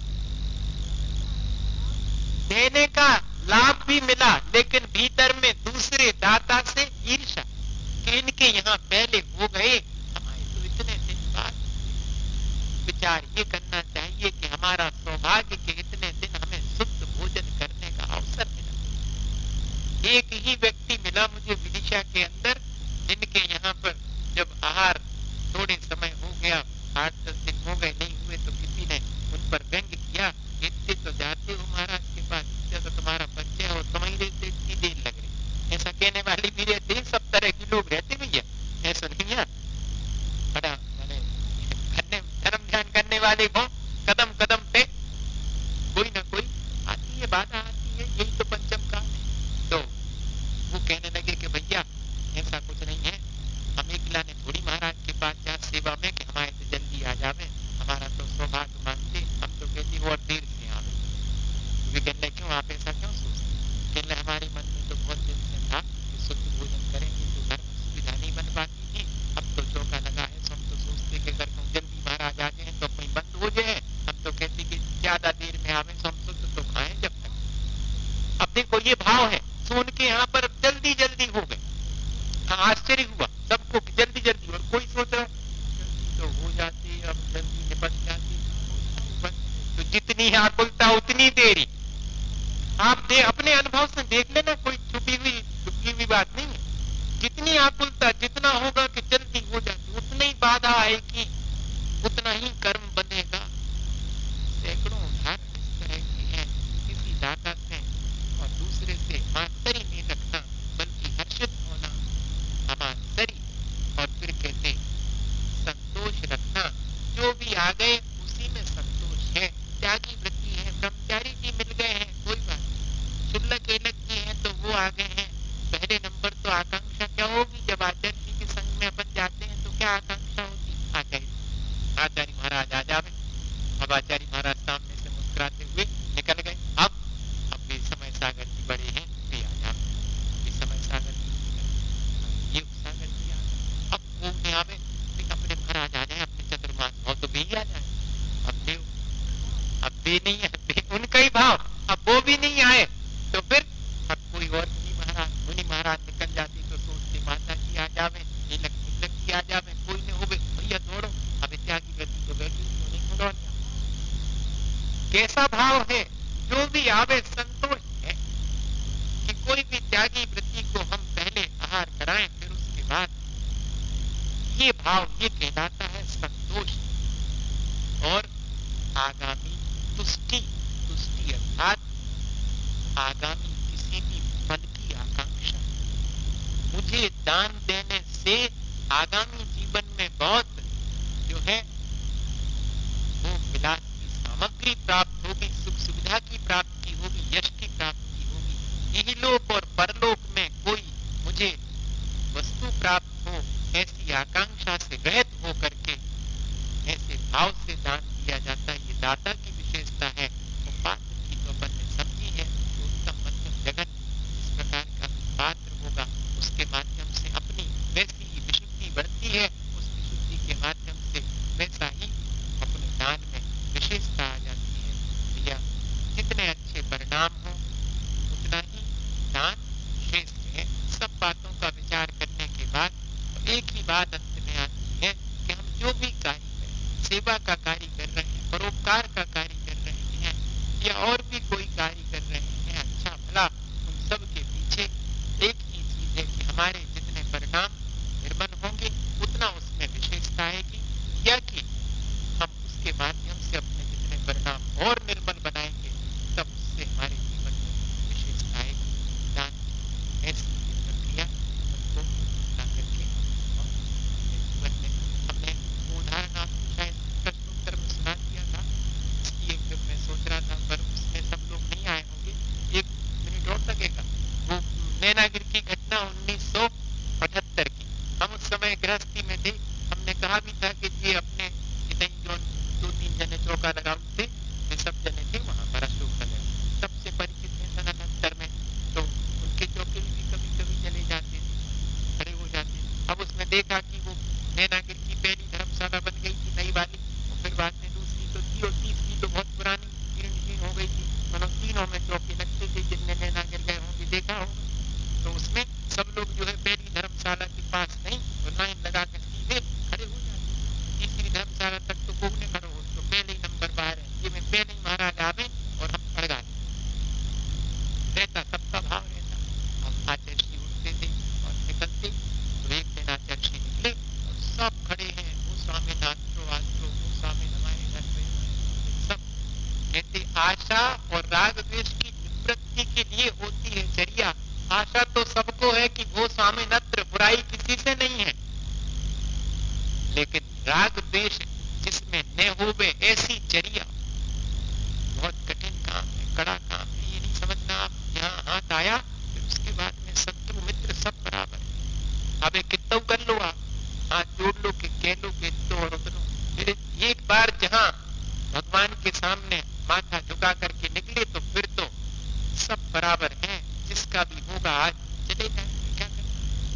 S1: देने का लाभ भी मिला, लेकिन भीतर में दूसरे दाता से ईर्ष्या कि इनके यहाँ पहले हो गए, हमारे तो इतने दिन बाद। विचार ये करना चाहिए कि हमारा सौभाग्य के इतने दिन हमें शुद्ध भोजन करने का अवसर मिला। एक ही व्यक्ति मिला मुझे विदिशा के अंदर, जिनके यहाँ पर जब आहार थोड़े समय हो गया, आठ दस दिन हो गए नहीं हुए, तो किसी ने उन पर व्यंग किया, इतने तो जाते हो महाराज के पास, तो तुम्हारा परिचय हो, तुम्हारी इतनी देर लग रही, ऐसा कहने वाले भी रहते हैं, सब तरह के लोग रहते भैया, ऐसा नहीं है। बड़ा मैंने धर्म ध्यान करने वाले को कदम कदम पे कोई ना कोई आती है, बाधा आती है, यही तो पंचम काल है। तो वो कहने लगे कि भैया ऐसा कुछ नहीं है, हम एक लाने थोड़ी महाराज के पास जा सेवा में कि हमारे से जल्दी आ जावे, हमारा तो सौभाग्य मानते, हम तो कहते और देर से आवे। वे कहने क्यों आप ऐसा क्यों सोचते, कहने हमारे मन में तो बहुत दिन से था कि शुद्ध भोजन करेंगे तो घर में सुविधा नहीं बन पाती थी, अब तो चौका लगा है, तो हम तो सोचते कि अगर हम जल्दी महाराज आ जाए तो कहीं बंद हो जाए, हम तो कहते कि ज्यादा देर में आवे तो हम शुद्ध तो खाएं जब तक। अब देखो ये भाव है, तो उनके यहाँ पर जल्दी जल्दी हो गए, आश्चर्य हुआ सबको जल्दी जल्दी, और कोई सोच रहा जल्दी तो हो जाती, अब जल्दी निपट जाती, तो जितनी आकुलता उतनी देरी। आप दे अपने अनुभव से देख लेना, कोई छुपी हुई छुपी हुई बात नहीं है, जितनी आकुलता जितना होगा कि जल्दी हो जाती, उतनी ही बाधा आएगी, उतना ही कर्म बनेगा। सैकड़ों उदाहरण इस तरह की है, किसी दाता से और दूसरे से मास्तरी नहीं रखना, बल्कि हर्षित होना हमारी, और फिर कहते संतोष रखना, जो भी आ गए उसी में संतोष है, त्यागी वृत्ति है, ब्रह्मचारी जी मिल गए हैं कोई बात नहीं, शुल्लक एलक जी हैं तो वो आ गए हैं, पहले नंबर तो आकांक्षा क्या होगी, जब आचार्य जी के संग में अपन जाते हैं तो क्या आकांक्षा होती, आचार्य आचार्य महाराज आ जावे। अब आचार्य महाराज सामने से मुस्कुराते हुए निकल गए, अब अब वे समय सागर जी बड़े हैं, वे आ जावे, समय सागर जी ये सागर जी आ गए, अब वो नहीं आवे, अपने महाराज आ जाए, अपने चतुर्मास भाव तो भी आ जाए, अब देव अब भी नहीं है, उनका ही भाव, अब वो भी नहीं आए तो फिर अब कोई और मुनि महाराज मुनि महाराज निकल जाती तो सोचते माता जी आ जावे, ये लक्ष्मी लक्ष्मी आ जावे, कोई नहीं हो गए भैया दौड़ो, अब त्यागी गति तो बैठी नहीं दौड़ जाओ। कैसा भाव है, जो भी आवे संतोष है कि कोई भी त्यागी वृत्ति को हम पहले आहार कराएं, फिर उसके बाद ये भाव, ये कहलाता है संतोष। और आगामी तुष्टि, तुष्टि अर्थात आगामी किसी भी फल की आकांक्षा, मुझे दान देने से आगामी जीवन में बहुत जो है वो विलास की सामग्री प्राप्त होगी, सुख सुविधा की प्राप्ति होगी, यश की प्राप्ति होगी, यही लोक और परलोक में कोई मुझे वस्तु प्राप्त हो, ऐसी आकांक्षा से रहित हो करके ऐसे भाव से दान दिया जाता है। ये दाता की विशेषता है। वो पात्र की तो अपन ने समझी है, उत्तम मध्यम जगत इस प्रकार का पात्र होगा, उसके माध्यम से अपनी वैसी ही विशुद्धि बढ़ती है, उस विशुद्धि के माध्यम से वैसा ही अपने दान में विशेषता आ जाती है। भैया जितने अच्छे परिणाम हो उतना ही दान श्रेष्ठ है। सब बातों का विचार करने के बाद एक ही बात अंत में आती है कि हम जो भी कार्य करें, सेवा का कार्य कर रहे हैं, परोपकार का कार्य कर रहे हैं, या और भी कोई कार्य कर रहे हमारे जितने परिणाम निर्मल होंगे उतना उसमें विशेषता आएगी, या कि हम उसके माध्यम से अपने जितने परिणाम और निर्मल बनाएंगे तब उससे हमारे जीवन में विशेषता आएगी। दान ऐसी प्रक्रिया हमको ला करके और अपने जीवन में हमने वो उदाहरण आपको शायद प्रश्नोत्तर में सुना दिया था, इसलिए फिर मैं सोच रहा था पर उसमें सब लोग नहीं आए होंगे, एक मिनट और लगेगा। वो नैनागिर की घटना उन्नीस सौ अठहत्तर की, हम उस समय गृहस्थी में थे। हमने कहा भी था कि ये अपने नहीं जो दो तीन जने चौका लगाऊ थे वे सब जने थे वहां पर अशोक नगर, सबसे परिचित है सन अठहत्तर में, तो उनके चौके भी कभी कभी चले जाते थे, खड़े हो जाते। अब उसमें देखा कि वो नैनागिर की पहली धर्मशाला बन गई थी नई वाली, और फिर बाद में दूसरी तो थी और तीसरी तो बहुत पुरानी जीर्ण जीर्ण हो गई थी, मतलब तीनों में चौके लगते थे जिनने नैनागिर गए होंगे देखा होगा। तो उसमें सब लोग जो है पहली धर्मशाला के पास नहीं और लाइन लगा कर सीधे खड़े हो जाते, तीसरी धर्मशाला तक तो कोई ने खड़े हो, तो पहले ही नंबर बाहर है, ये में पहले ही महाराज आवे और हम अड़गा रहता, सबका भाव रहता। हम आचार्य उठते थे और निकलते, तो एक दिन आचार्य निकले और सब खड़े हैं, वो स्वामी नात्रो आत्रो, वो स्वामी हमारे घर पे सब कहते आशा और राग द्वेष की निवृत्ति के लिए होती है चर्या। आशा तो सबको है कि वो स्वामी नत्र, बुराई किसी से नहीं है, लेकिन राग द्वेष जिसमें न होवे ऐसी चर्या बहुत कठिन काम है, कड़ा काम है। ये नहीं समझना आप यहाँ हाथ आया फिर उसके बाद में शत्रु मित्र सब बराबर है। अब एक कितना कर लो, आप हाथ जोड़ लो कि कह लो कि तो और उतरो, फिर एक बार जहाँ भगवान के सामने माथा झुका करके निकले तो फिर तो सब बराबर हैं, जिसका भी होगा आज चले जाएंगे, क्या करें।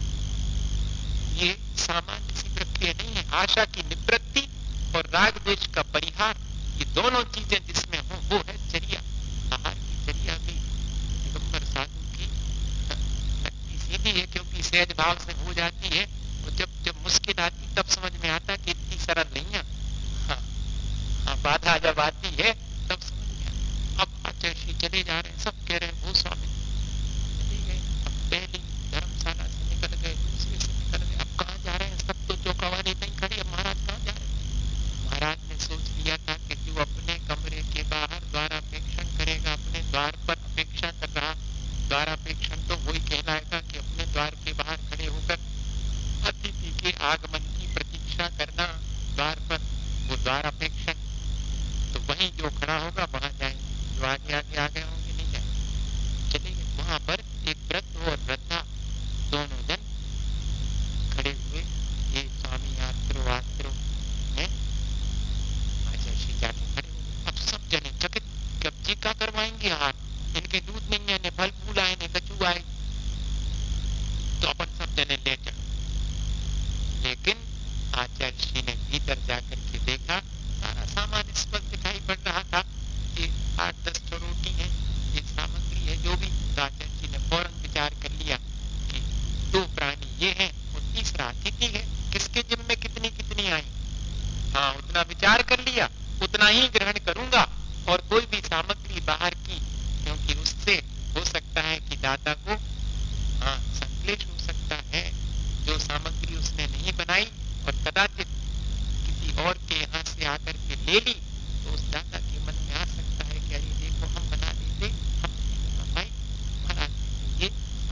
S1: ये सामान्य सी प्रक्रिया नहीं है। आशा की निवृत्ति और राग द्वेष का परिहार, ये दोनों चीजें जिसमें हो वो है चर्या। आहार की चर्या भी दिगंबर साधु की लगती सीधी है, क्योंकि सहज भाव से हो जाती है, और जब जब मुश्किल आती तब समझ में आता कि इतनी सरल नहीं है। हाँ, हाँ, बाधा जब आती है तब समझ में आता। अब आचार्य चले जा रहे हैं, सब कह रहे हैं वो स्वामी चले गए, अब पहली धर्मशाला से निकल गए, दूसरे से निकल गए, अब कहाँ जा रहे हैं, सब तो चौका वाले नहीं खड़े, अब महाराज कहाँ जा रहे हैं। महाराज ने सोच लिया था कि जो अपने कमरे के बाहर द्वारापेक्षण करेगा, अपने द्वार पर अपेक्षा कर रहा, द्वारापेक्षण तो वही कहलाएगा कि अपने द्वार के बाहर खड़े होकर अतिथि के आगमन की प्रतीक्षा करना, द्वार पर वो द्वारापेक्षण, तो वहीं जो खड़ा होगा वहां जाएंगे, जो आगे आगे आ गए होंगे नहीं जाएंगे। चले गए वहां पर एक वृद्ध और वृद्धा दोनों जन खड़े हुए, ये स्वामी आत्रो आत्रो है आचार्य जाके खड़े हुए। अब सब जने चकित कि अब जी का करवाएंगे, हाथ इनके दूध नहीं आने, फल फूल आए ने कचू आए, तो अपन सब जने ले चलो। लेकिन आचार्य ने भीतर जाकर के देखा, सारा सामान स्पष्ट दिखाई पड़ रहा था, ये आठ दस तो रोटी है, ये सामग्री है जो भी, तो आचार्य ने फौरन विचार कर लिया कि दो प्राणी ये हैं और तीसरा अतिथि है, किसके जिम्मे में कितनी कितनी आई, हाँ उतना विचार कर लिया, उतना ही ग्रहण करूंगा, और कोई भी सामग्री बाहर की, क्योंकि उससे हो सकता है कि दाता को हाँ संक्लेश हो सकता है, जो सामग्री उसने नहीं बनाई और कदाचित किसी और के यहाँ से आकर के ले ली, तो उस दाता के मन में आ सकता है कि अरे देखो हम बना देते, हम नहीं बना पाए, महाराज ये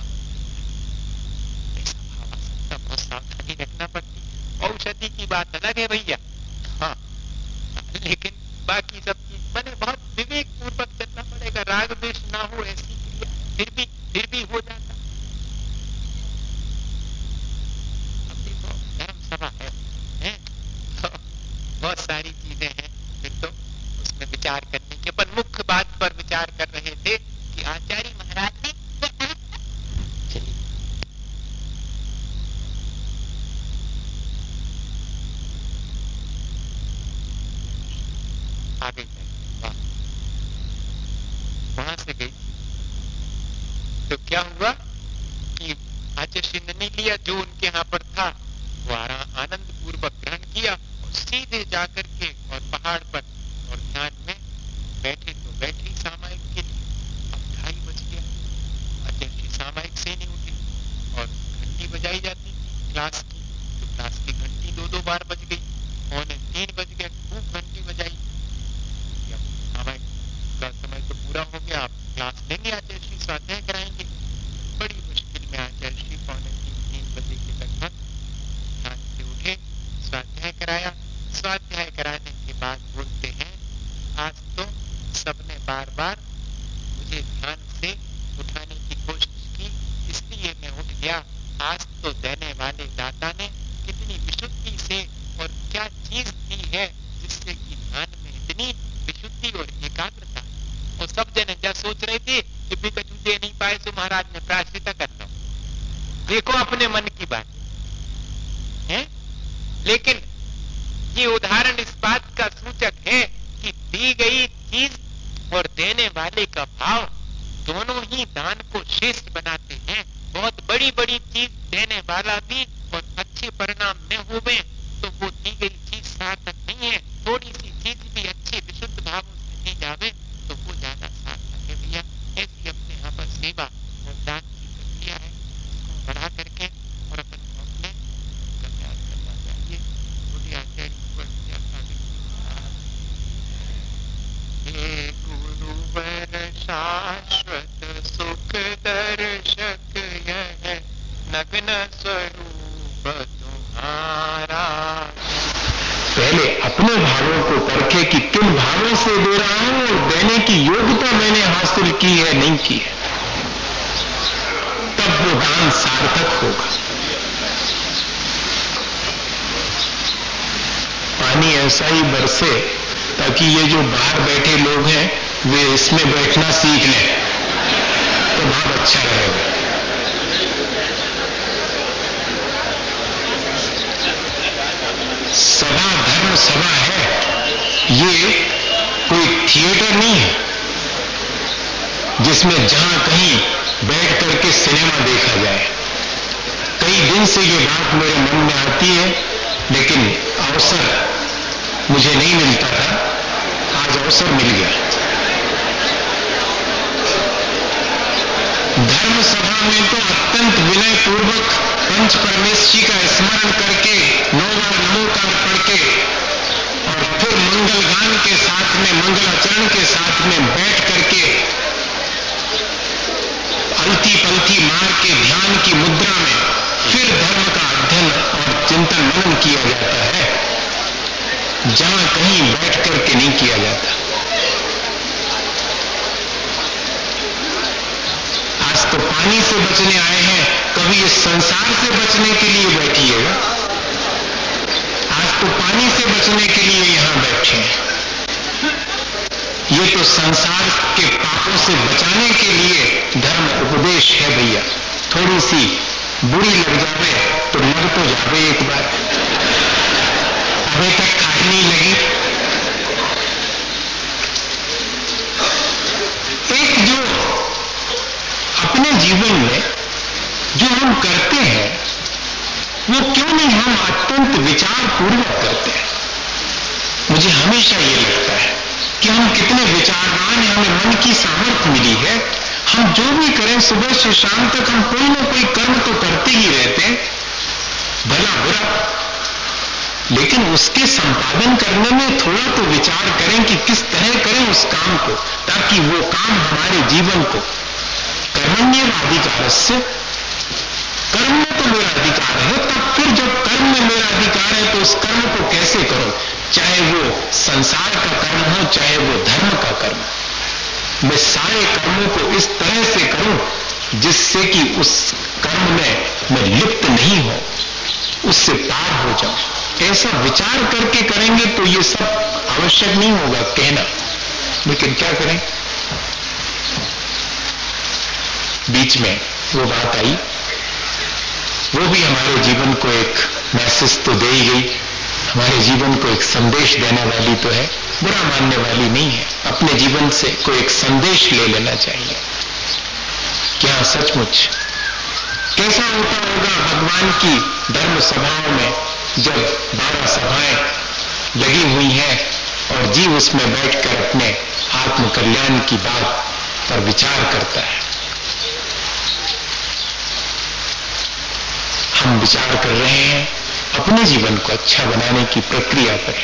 S1: ऐसा भाव आ सकता, बहुत सावधानी रखना पड़ती। औषधि की बात अलग है भैया, हाँ, लेकिन बाकी सब चीज बने बहुत विवेक पूर्वक चलना पड़ेगा, राग द्वेष ना हो ऐसी क्रिया, फिर भी फिर भी हो जाता। अब देखो धर्म सभा है, है? तो बहुत सारी चीजें हैं, फिर तो उसमें विचार करने के, पर मुख्य बात पर विचार कर रहे थे कि आचार्य महाराज ने चलिए आगे गए, वहां से गई, तो क्या हुआ कि आचार्य ने नहीं लिया, जो उनके यहाँ पर था वो आनंद पूर्वक ग्रहण किया और सीधे जाकर के और पहाड़ पर और ध्यान में बैठे, तो बैठे ही सामायिक के लिए। अब ढाई बज गया, आचार्य सामायिक से नहीं उठे और घंटी आज तो देने वाले दाता ने कितनी विशुद्धि से और क्या चीज दी है जिससे कि ध्यान में इतनी विशुद्धि और एकाग्रता। और सब जने क्या सोच रहे थे कि भी कछु दे नहीं पाए तो महाराज ने प्रायश्चित कर लो। देखो अपने मन की बात है, लेकिन ये उदाहरण इस बात का सूचक है कि दी गई चीज और देने वाले का भाव दोनों ही दान को श्रेष्ठ बनाते हैं। बहुत बड़ी बड़ी चीज देने वाला भी और अच्छे परिणाम न हुए तो वो दी गई चीज सार्थक नहीं है। थोड़ी सी चीज भी अच्छे विशुद्ध भावों से दी जावे तो वो ज्यादा सार्थक है। भैया ऐसी अपने यहाँ पर सेवा और दान की प्रक्रिया है, इसको बढ़ा करके और अपन को अपने प्रयास करना चाहिए। बोलिए आचार्य हे गुरुवर शाश्वत सुख दर्शक यह नग्न स्वरूप तुम्हारा।
S2: पहले अपने भावों को परखे कि किन भावों से दे रहा हूं और देने की योग्यता मैंने हासिल की है नहीं की है, तब वो दान सार्थक होगा। पानी ऐसा ही बरसे ताकि ये जो बाहर बैठे लोग हैं वे इसमें बैठना सीख लें तो बहुत अच्छा रहेगा। सभा धर्म सभा है, ये कोई थिएटर नहीं है जिसमें जहां कहीं बैठ करके सिनेमा देखा जाए। कई दिन से ये बात मेरे मन में आती है लेकिन अवसर मुझे नहीं मिलता था, आज अवसर मिल गया। धर्म सभा में तो अत्यंत विनय पूर्वक पंच परमेश्वरी का स्मरण करके नौ बार नमोकार पढ़ के और फिर मंगल गान के साथ में मंगलाचरण के साथ में बैठ करके अलती पलती मार के ध्यान की मुद्रा में फिर धर्म का अध्ययन और चिंतन मनन किया जाता है, जहां कहीं बैठ करके नहीं किया जाता। आज तो पानी से बचने आए हैं, कभी इस संसार से बचने के लिए बैठिएगा। आज तो पानी से बचने के लिए यहां बैठे हैं, ये तो संसार के पापों से बचाने के लिए धर्म उपदेश है भैया। थोड़ी सी बुरी लग जावे तो लग तो जावे एक बार, अभी तक खाई नहीं लगी। एक जो अपने जीवन में जो हम करते हैं वो क्यों नहीं हम अत्यंत विचार पूर्वक करते हैं। मुझे हमेशा ये लगता है कि हम कितने विचारवान हैं, हमें मन की सामर्थ्य मिली है। हम जो भी करें सुबह से शाम तक हम कोई ना कोई कर्म तो करते ही रहते हैं, भला बुरा, लेकिन उसके संपादन करने में थोड़ा तो विचार करें कि किस तरह करें उस काम को, ताकि वो काम हमारे जीवन को कर्मण्येवाधिकारस्य, कर्म में तो मेरा अधिकार है, तब फिर जब कर्म में मेरा अधिकार है तो उस कर्म को कैसे करूं, चाहे वो संसार का कर्म हो चाहे वो धर्म का कर्म। मैं सारे कर्मों को इस तरह से करूं जिससे कि उस कर्म में मैं लिप्त नहीं हो, उससे पार हो जाऊं। ऐसा विचार करके करेंगे तो ये सब आवश्यक नहीं होगा कहना, लेकिन क्या करें। बीच में वो बात आई, वो भी हमारे जीवन को एक मैसेज तो दे ही गई, हमारे जीवन को एक संदेश देने वाली तो है, बुरा मानने वाली नहीं है। अपने जीवन से कोई एक संदेश ले लेना चाहिए। क्या सचमुच कैसा होता होगा भगवान की धर्म सभाओं में जब बारह सभाएं लगी हुई हैं और जीव उसमें बैठकर अपने आत्म कल्याण की बात पर विचार करता है। हम विचार कर रहे हैं अपने जीवन को अच्छा बनाने की प्रक्रिया पर,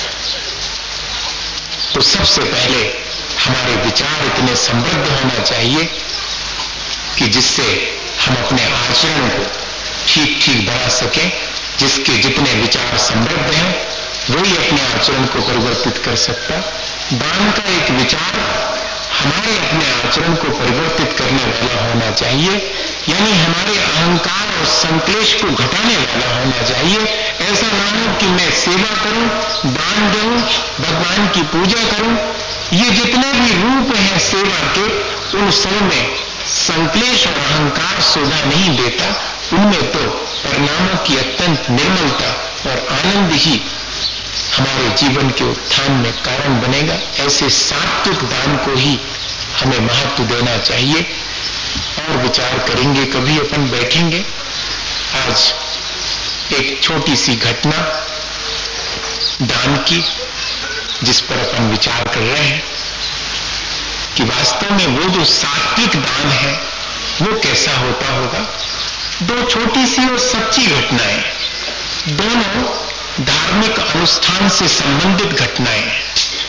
S2: तो सबसे पहले हमारे विचार इतने समृद्ध होना चाहिए कि जिससे हम अपने आचरण को ठीक ठीक बढ़ा सकें। जिसके जितने विचार समृद्ध हैं वही अपने आचरण को परिवर्तित कर सकता। दान का एक विचार हमारे अपने आचरण को परिवर्तित करने वाला होना चाहिए, यानी हमारे अहंकार और संक्लेश को घटाने वाला होना चाहिए। ऐसा ना हो कि मैं सेवा करूं, दान दूं, भगवान की पूजा करूं, ये जितने भी रूप हैं सेवा के, उन सब में संक्लेश और अहंकार शोभा नहीं देता। उनमें तो परिणामों की अत्यंत निर्मलता और आनंद ही हमारे जीवन के उत्थान में कारण बनेगा। ऐसे सात्विक दान को ही हमें महत्व देना चाहिए। और विचार करेंगे, कभी अपन बैठेंगे। आज एक छोटी सी घटना दान की, जिस पर अपन विचार कर रहे हैं कि वास्तव में वो जो सात्विक दान है वो कैसा होता होगा। दो छोटी सी और सच्ची घटनाएं, दोनों धार्मिक अनुष्ठान से संबंधित घटनाएं हैं।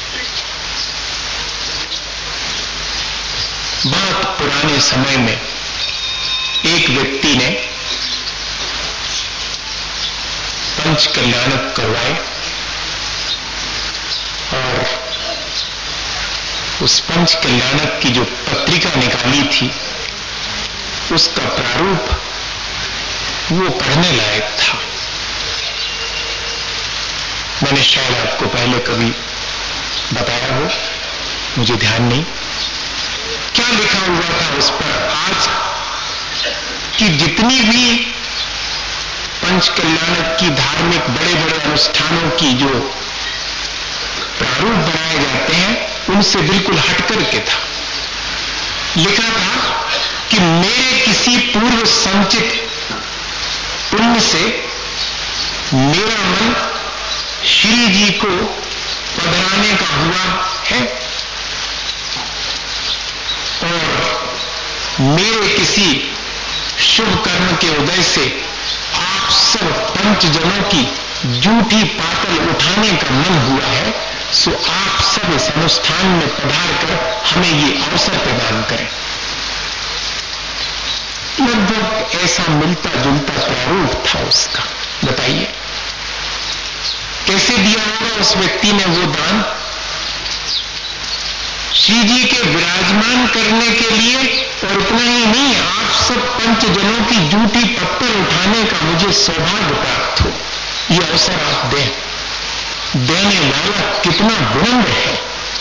S2: बहुत पुराने समय में एक व्यक्ति ने पंच कल्याणक करवाए और उस पंच कल्याणक की जो पत्रिका निकाली थी उसका प्रारूप वो पढ़ने लायक था। मैंने शायद आपको पहले कभी बताया हो, मुझे ध्यान नहीं। क्या लिखा हुआ था उस पर आज कि जितनी भी पंच कल्याणक की धार्मिक बड़े बड़े अनुष्ठानों की जो प्रारूप बनाए जाते हैं उनसे बिल्कुल हटकर के था। लिखा था कि मेरे किसी पूर्व संचित पुण्य से मेरा मन श्री जी को पधराने का हुआ है और मेरे किसी शुभ कर्म के उदय से आप सब पंचजनों की जूठी पातल उठाने का मन हुआ है, सो आप सब इस अनुष्ठान में पधार कर हमें ये अवसर प्रदान करें। लगभग ऐसा मिलता जुलता प्रारूप था उसका। बताइए कैसे दिया होगा उस व्यक्ति ने वो दान? श्री जी के विराजमान करने के लिए, और इतना ही नहीं, आप सब पंचजनों की जूठी पत्तल उठाने का मुझे सौभाग्य प्राप्त हो, ये अवसर आप दें। देने वाला कितना बुलंद है,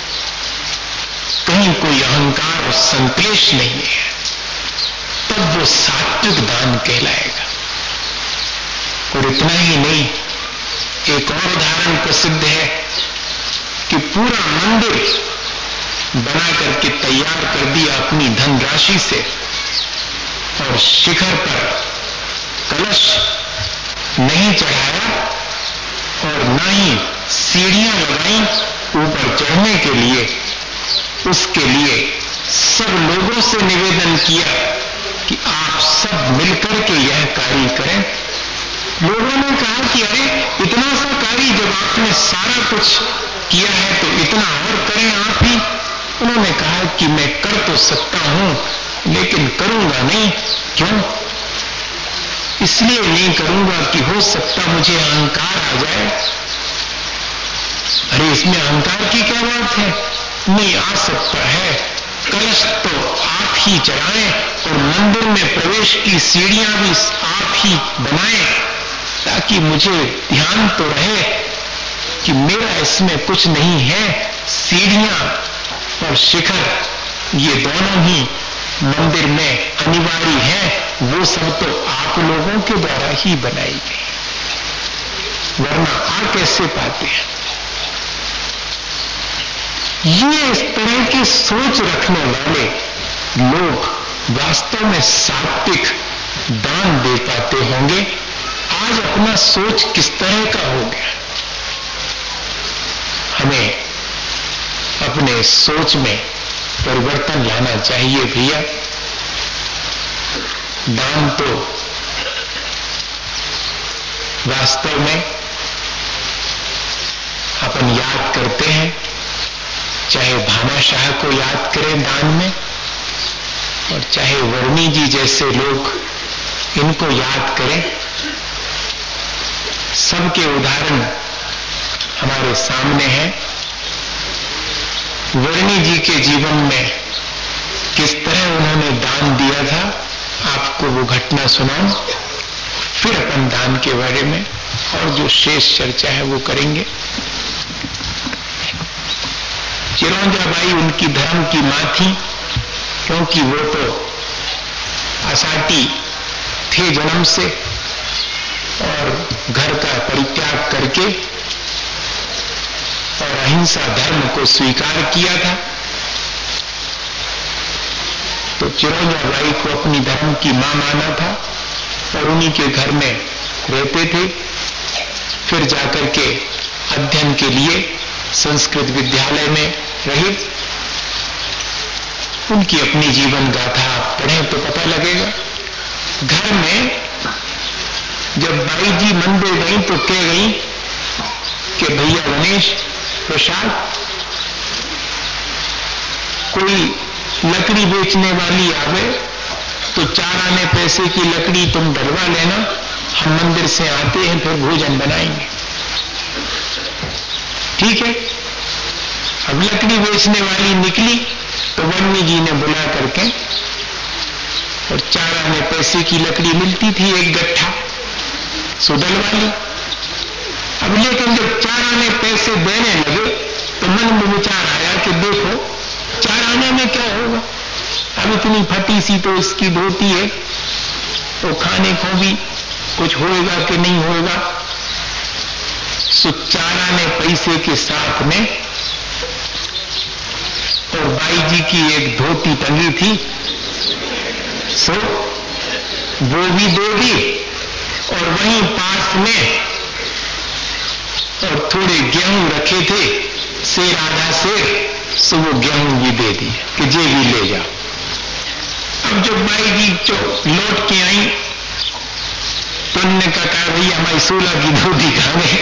S2: कहीं कोई अहंकार और संक्लेश नहीं है, तब वो सात्विक दान कहलाएगा। और इतना ही नहीं, एक और उदाहरण प्रसिद्ध है कि पूरा मंदिर बना करके तैयार कर दिया अपनी धनराशि से और शिखर पर कलश नहीं चढ़ाया और न ही सीढ़ियां लगाई ऊपर चढ़ने के लिए। उसके लिए सब लोगों से निवेदन किया कि आप सब मिलकर के यह कार्य करें। लोगों ने कहा कि अरे इतना सा कार्य जब आपने सारा कुछ किया है तो इतना और करें आप ही। उन्होंने कहा कि मैं कर तो सकता हूं लेकिन करूंगा नहीं। क्यों? इसलिए नहीं करूंगा कि हो सकता मुझे अहंकार आ जाए। अरे इसमें अहंकार की क्या बात है? नहीं आ सकता है। कलश तो आप ही चढ़ाएं और मंदिर में प्रवेश की सीढ़ियां भी आप ही बनाएं, ताकि मुझे ध्यान तो रहे कि मेरा इसमें कुछ नहीं है। सीढ़ियां और शिखर ये दोनों ही मंदिर में अनिवार्य है, वो सब तो आप लोगों के द्वारा ही बनाई गई, वरना आ कैसे पाते हैं। ये इस तरह की सोच रखने वाले लोग वास्तव में सात्विक दान दे पाते होंगे। आज अपना सोच किस तरह का हो गया? हमें अपने सोच में परिवर्तन लाना चाहिए भैया। दान तो वास्तव में अपन याद करते हैं, चाहे भामाशाह को याद करें दान में, और चाहे वर्णी जी जैसे लोग इनको याद करें। सबके उदाहरण हमारे सामने हैं। वर्णी जी के जीवन में किस तरह उन्होंने दान दिया था, आपको वो घटना सुनाऊं। फिर अपन दान के बारे में और जो शेष चर्चा है वो करेंगे। चिरौंजाबाई उनकी धर्म की मां थी, क्योंकि वो तो असाटी थे जन्म से और घर का परित्याग करके और अहिंसा धर्म को स्वीकार किया था। तो चिरौंजाबाई को अपनी धर्म की मां माना था और उन्हीं के घर में रहते थे। फिर जाकर के अध्ययन के लिए संस्कृत विद्यालय में रहे। उनकी अपनी जीवन गाथा आप पढ़ें तो पता लगेगा। घर में जब बाई जी मंदिर गई तो कह गई कि भैया गणेश प्रसाद, कोई लकड़ी बेचने वाली आवे तो चार आने पैसे की लकड़ी तुम डलवा लेना, हम मंदिर से आते हैं फिर भोजन बनाएंगे। ठीक है। अब लकड़ी बेचने वाली निकली तो वन्नी जी ने बुला करके, और चार आने पैसे की लकड़ी मिलती थी एक गट्ठा, सो डलवा ली। अब लेकिन जब चार आने पैसे देने लगे तो मन में विचार आया कि देखो चार आने में क्या होगा, अब इतनी फटी सी तो इसकी धोती है, तो खाने को भी कुछ होएगा कि नहीं होएगा। सो चार आने पैसे के साथ में और बाई जी की एक धोती टंगी थी, सो वो भी दे दी और वहीं पास में और थोड़े गेहूं रखे थे, शेर आधा शेर, सो वो गेहूं भी दे दी कि जे भी ले जाओ। अब जब बाई जी जो लौट के आई तो उन्होंने कहा भैया हमारी सोलह की धोती कहां गई।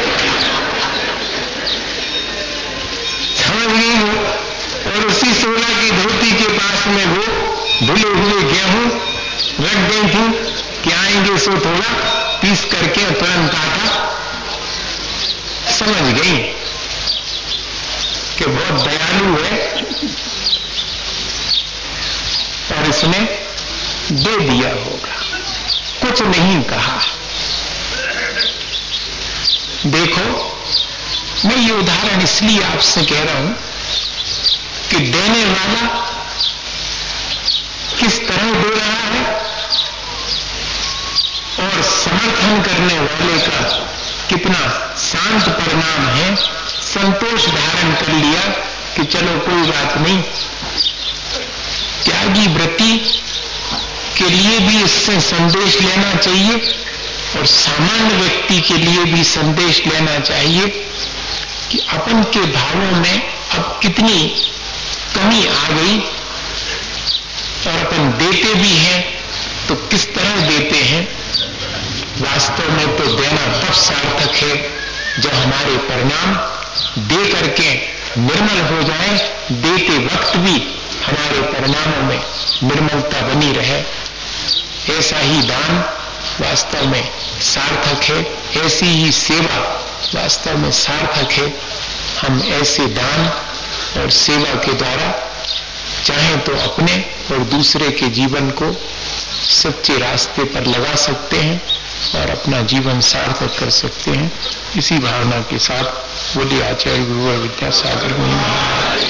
S2: समझ गई वो, और उसी सोलह की धोती के पास में वो धुले हुए गेहूं रख गई थी कि आएंगे सो थोड़ा पीस करके तुरंत काटा। समझ गई कि बहुत दयालु है और इसने दे दिया होगा, कुछ नहीं कहा। देखो, मैं ये उदाहरण इसलिए आपसे कह रहा हूं कि देने वाला किस तरह दे रहा है और समर्थन करने वाले का कितना शांत परिणाम है। संतोष धारण कर लिया कि चलो कोई बात नहीं। त्यागी व्रती के लिए भी इससे संदेश लेना चाहिए और सामान्य व्यक्ति के लिए भी संदेश लेना चाहिए कि अपन के भावों में अब कितनी कमी आ गई और अपन देते भी हैं तो किस तरह देते हैं। वास्तव में तो देना तब सार्थक है जब हमारे परिणाम दे करके निर्मल हो जाए, देते वक्त भी हमारे परिणामों में निर्मलता बनी रहे। ऐसा ही दान वास्तव में सार्थक है, ऐसी ही सेवा वास्तव में सार्थक है। हम ऐसे दान और सेवा के द्वारा चाहे तो अपने और दूसरे के जीवन को सच्चे रास्ते पर लगा सकते हैं और अपना जीवन सार्थक कर सकते हैं। इसी भावना के साथ बोले आचार्य गुरुवर विद्यासागर महाराज।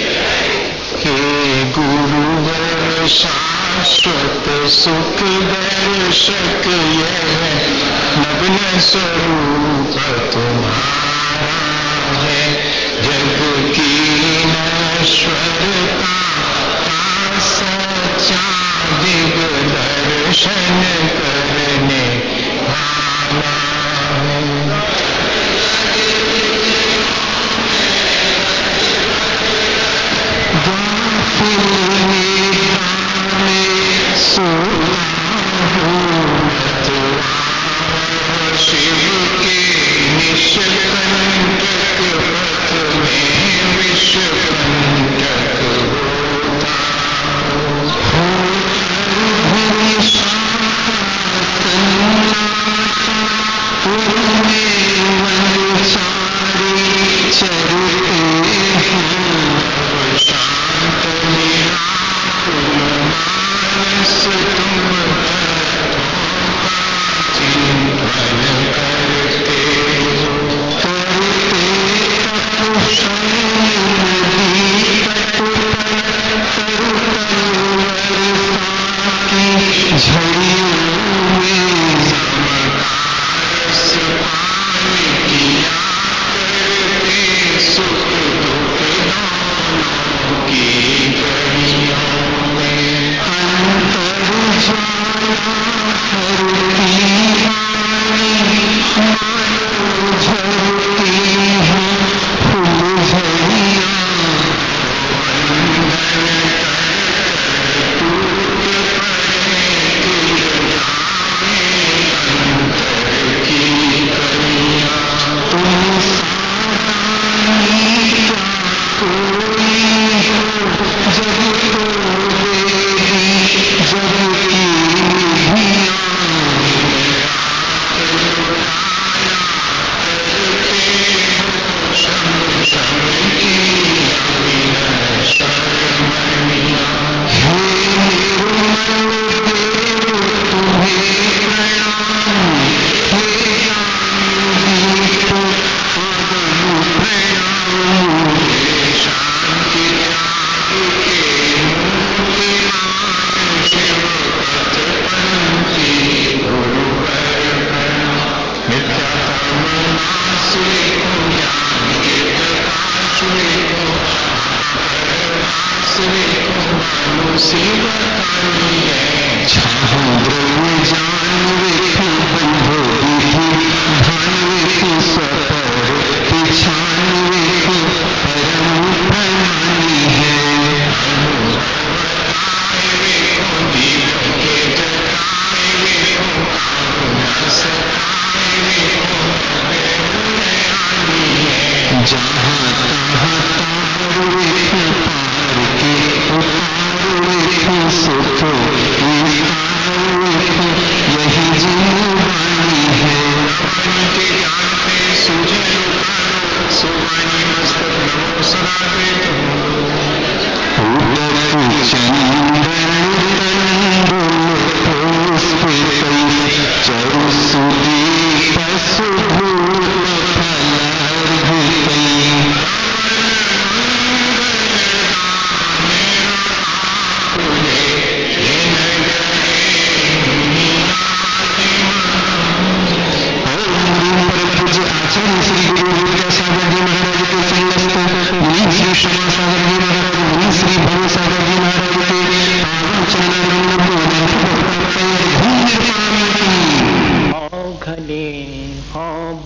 S2: हे गुरुवर शाश्वत सुख दर्शक, यह नग्न स्वरूप तुम्हारा है। जग की नश्वरता का सच्चा दिग्दर्शन करने वाला है। शिव के निष्कंटक पथ में विषकंटक होता हो।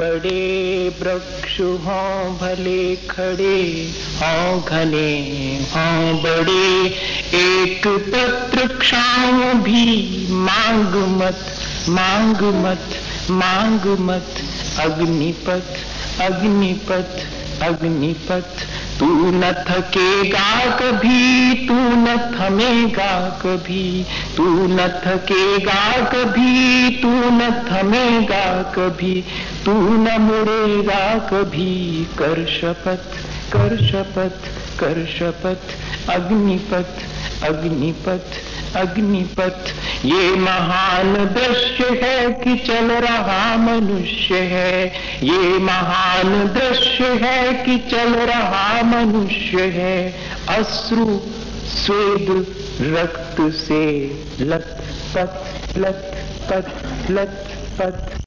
S2: बड़े वृक्ष हों भले खड़े, हों घने हों बड़े, एक पत्र क्षाम भी मांग मत, मांग मत, मांग मत। अग्निपथ अग्निपथ अग्निपथ, तू न थकेगा कभी, तू न थमेगा कभी, तू न थकेगा कभी, तू न थमेगा कभी, तू न मुड़ेगा कभी। कर शपथ कर शपथ कर शपथ, अग्निपथ अग्निपथ अग्निपथ। ये महान दृश्य है कि चल रहा मनुष्य है, ये महान दृश्य है कि चल रहा मनुष्य है। अश्रु स्वेद रक्त से लथपथ लथपथ लथपथ।